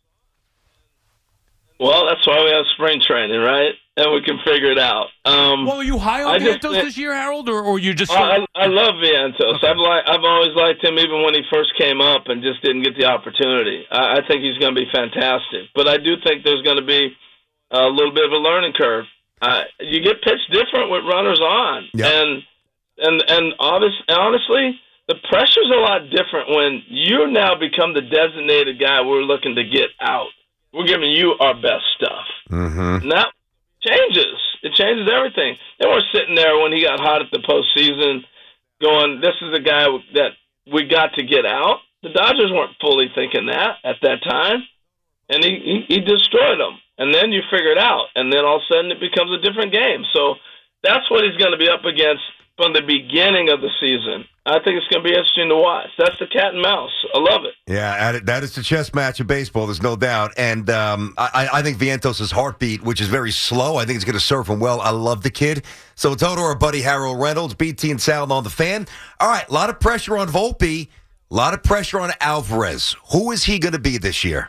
Well, that's why we have spring training, right? And we can figure it out. Um, well, are you high on I Vientos just, this year, Harold, or, or you just? Oh, I, I love Vientos. Okay. I've li- I've always liked him, even when he first came up and just didn't get the opportunity. I, I think he's going to be fantastic, but I do think there's going to be a little bit of a learning curve. Uh, you get pitched different with runners on, yep. and and and obvious, honestly. The pressure's a lot different when you now become the designated guy we're looking to get out. We're giving you our best stuff. Mm-hmm. And that changes. It changes everything. They weren't sitting there when he got hot at the postseason going, this is a guy that we got to get out. The Dodgers weren't fully thinking that at that time. And he, he, he destroyed them. And then you figure it out. And then all of a sudden it becomes a different game. So that's what he's going to be up against from the beginning of the season. I think it's going to be interesting to watch. That's the cat and mouse. I love it. Yeah, that is the chess match of baseball. There's no doubt. And um, I, I think Vientos' heartbeat, which is very slow, I think it's going to serve him well. I love the kid. So Toto, our buddy Harold Reynolds, B T and Sal on the Fan. All right, a lot of pressure on Volpe, a lot of pressure on Alvarez. Who is he going to be this year?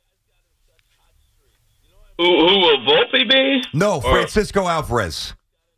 Who, who will Volpe be? No, or, Francisco Alvarez.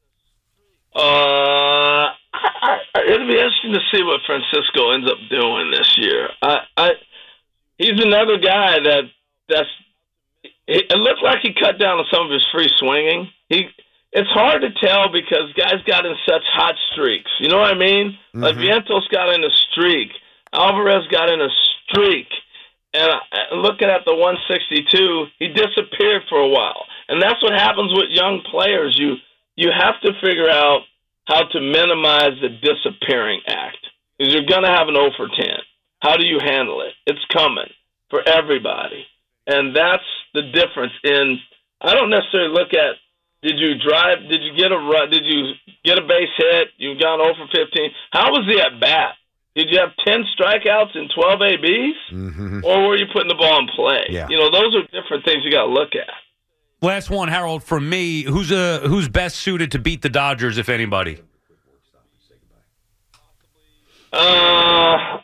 Uh... I, I, it'll be interesting to see what Francisco ends up doing this year. I, I, he's another guy that that's. It, it looked like he cut down on some of his free swinging. He it's hard to tell because guys got in such hot streaks. You know what I mean? Mm-hmm. Like Vientos got in a streak. Alvarez got in a streak. And looking at the one sixty-two, he disappeared for a while. And that's what happens with young players. You you have to figure out how to minimize the disappearing act. Because you're going to have an oh for ten. How do you handle it? It's coming for everybody. And that's the difference in, I don't necessarily look at, did you drive, did you get a run, did you get a base hit, you've gone oh for fifteen. How was the at bat? Did you have ten strikeouts and twelve A Bs? Mm-hmm. Or were you putting the ball in play? Yeah. You know, those are different things you got to look at. Last one, Harold, from me. Who's uh, who's best suited to beat the Dodgers, if anybody? Uh,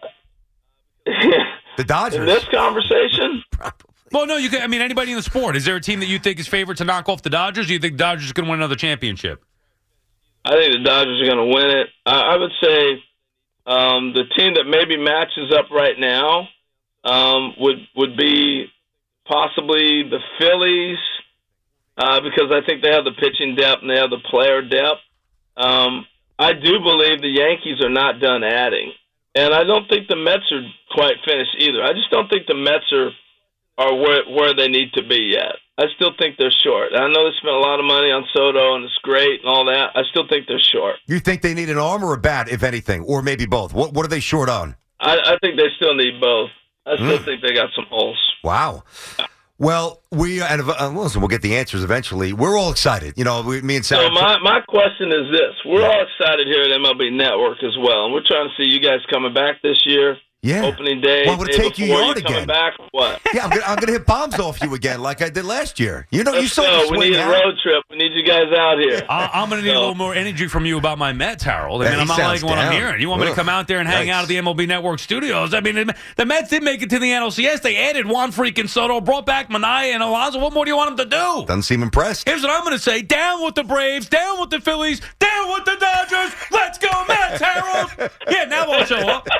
the Dodgers. In this conversation? Well, no, you can. I mean, anybody in the sport. Is there a team that you think is favored to knock off the Dodgers? Or do you think the Dodgers are going to win another championship? I think the Dodgers are going to win it. I, I would say um, the team that maybe matches up right now um, would would be possibly the Phillies uh, because I think they have the pitching depth and they have the player depth. Um, I do believe the Yankees are not done adding, and I don't think the Mets are quite finished either. I just don't think the Mets are are where where they need to be yet. I still think they're short. I know they spent a lot of money on Soto, and it's great and all that. I still think they're short. You think they need an arm or a bat, if anything, or maybe both? What What are they short on? I, I think they still need both. I still mm. think they got some holes. Wow. Well, we and uh, listen, we'll get the answers eventually. We're all excited. You know, we, me and Sarah. So my, my question is this. We're yeah. all excited here at M L B Network as well, and we're trying to see you guys coming back this year. Yeah. Opening day. Well, I'm going to take you yard you again. Back or what? Yeah, I'm going I'm to hit bombs off you again like I did last year. You know, Let's you saw go. the swing We need out. a road trip. We need you guys out here. I, I'm going to need so. a little more energy from you about my Mets, Harold. I Yeah, mean, he I'm not sounds liking what I'm down. hearing. You want me Ugh. to come out there and hang Yikes. out at the M L B Network studios? I mean, the Mets did make it to the N L C S. They added Juan freaking Soto, brought back Minaya and Alonso. What more do you want them to do? Doesn't seem impressed. Here's what I'm going to say. Down with the Braves. Down with the Phillies. Down with the Dodgers. Let's go, Mets, Harold. Yeah, now I'll show up.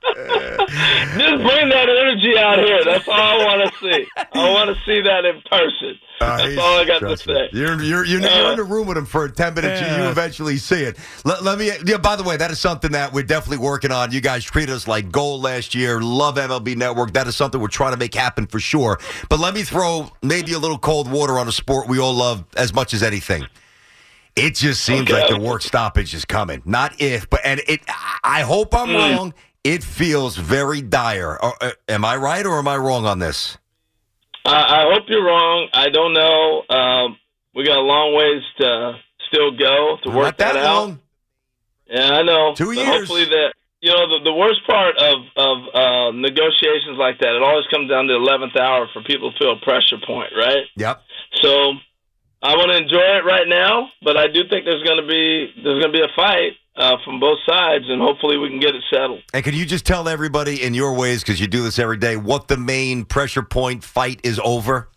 Just bring that energy out here. That's all I want to see. I want to see that in person. Uh, That's all I got to me. say. You're you're you're, Uh, you're in the room with him for ten minutes. Yeah. You, you eventually see it. Let, let me. Yeah. By the way, that is something that we're definitely working on. You guys treated us like gold last year. Love M L B Network. That is something we're trying to make happen for sure. But let me throw maybe a little cold water on a sport we all love as much as anything. It just seems Okay. like the work stoppage is coming. Not if, but and it. I hope I'm Mm. wrong. It feels very dire. Or, uh, am I right or am I wrong on this? I, I hope you're wrong. I don't know. Um, we got a long ways to still go to work Not that that out. long. Yeah, I know. Two But years. Hopefully that. You know, the, the worst part of of uh, negotiations like that, it always comes down to the eleventh hour for people to feel a pressure point, right? Yep. So I want to enjoy it right now, but I do think there's going to be there's going to be a fight uh, from both sides, and hopefully we can get it settled. And can you just tell everybody in your ways, because you do this every day, what the main pressure point fight is over?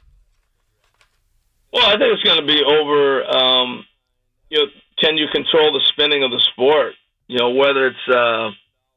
Well, I think it's going to be over. Um, you know, can you control the spinning of the sport? You know, whether it's uh,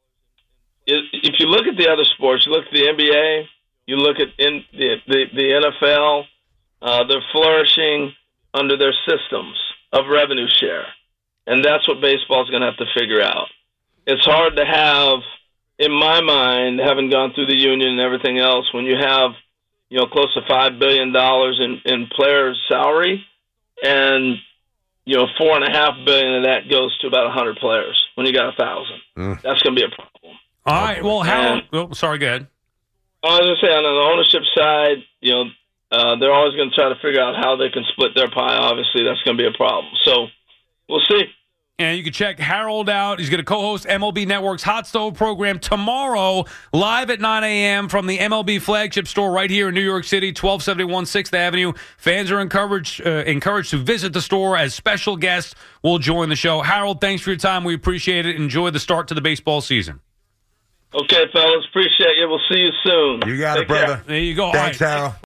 if if you look at the other sports, you look at the N B A, you look at in the the, the N F L, uh, they're flourishing under their systems of revenue share. And that's what baseball is going to have to figure out. It's hard to have, in my mind, having gone through the union and everything else, when you have, you know, close to five billion dollars in, in players' salary, and, you know, four and a half billion of that goes to about a hundred players when you got a thousand. Mm. That's going to be a problem. All right. Well, how? And- Oh, sorry. Go ahead. I was going to say, on the ownership side, you know, uh, they're always going to try to figure out how they can split their pie. Obviously, that's going to be a problem. So we'll see. And you can check Harold out. He's going to co-host M L B Network's Hot Stove program tomorrow, live at nine a.m. from the M L B flagship store right here in New York City, twelve seventy-one sixth Avenue. Fans are encouraged uh, encouraged to visit the store as special guests will join the show. Harold, thanks for your time. We appreciate it. Enjoy the start to the baseball season. Okay, fellas. Appreciate you. We'll see you soon. You got Take it, brother. care. There you go. Thanks, All right. Harold.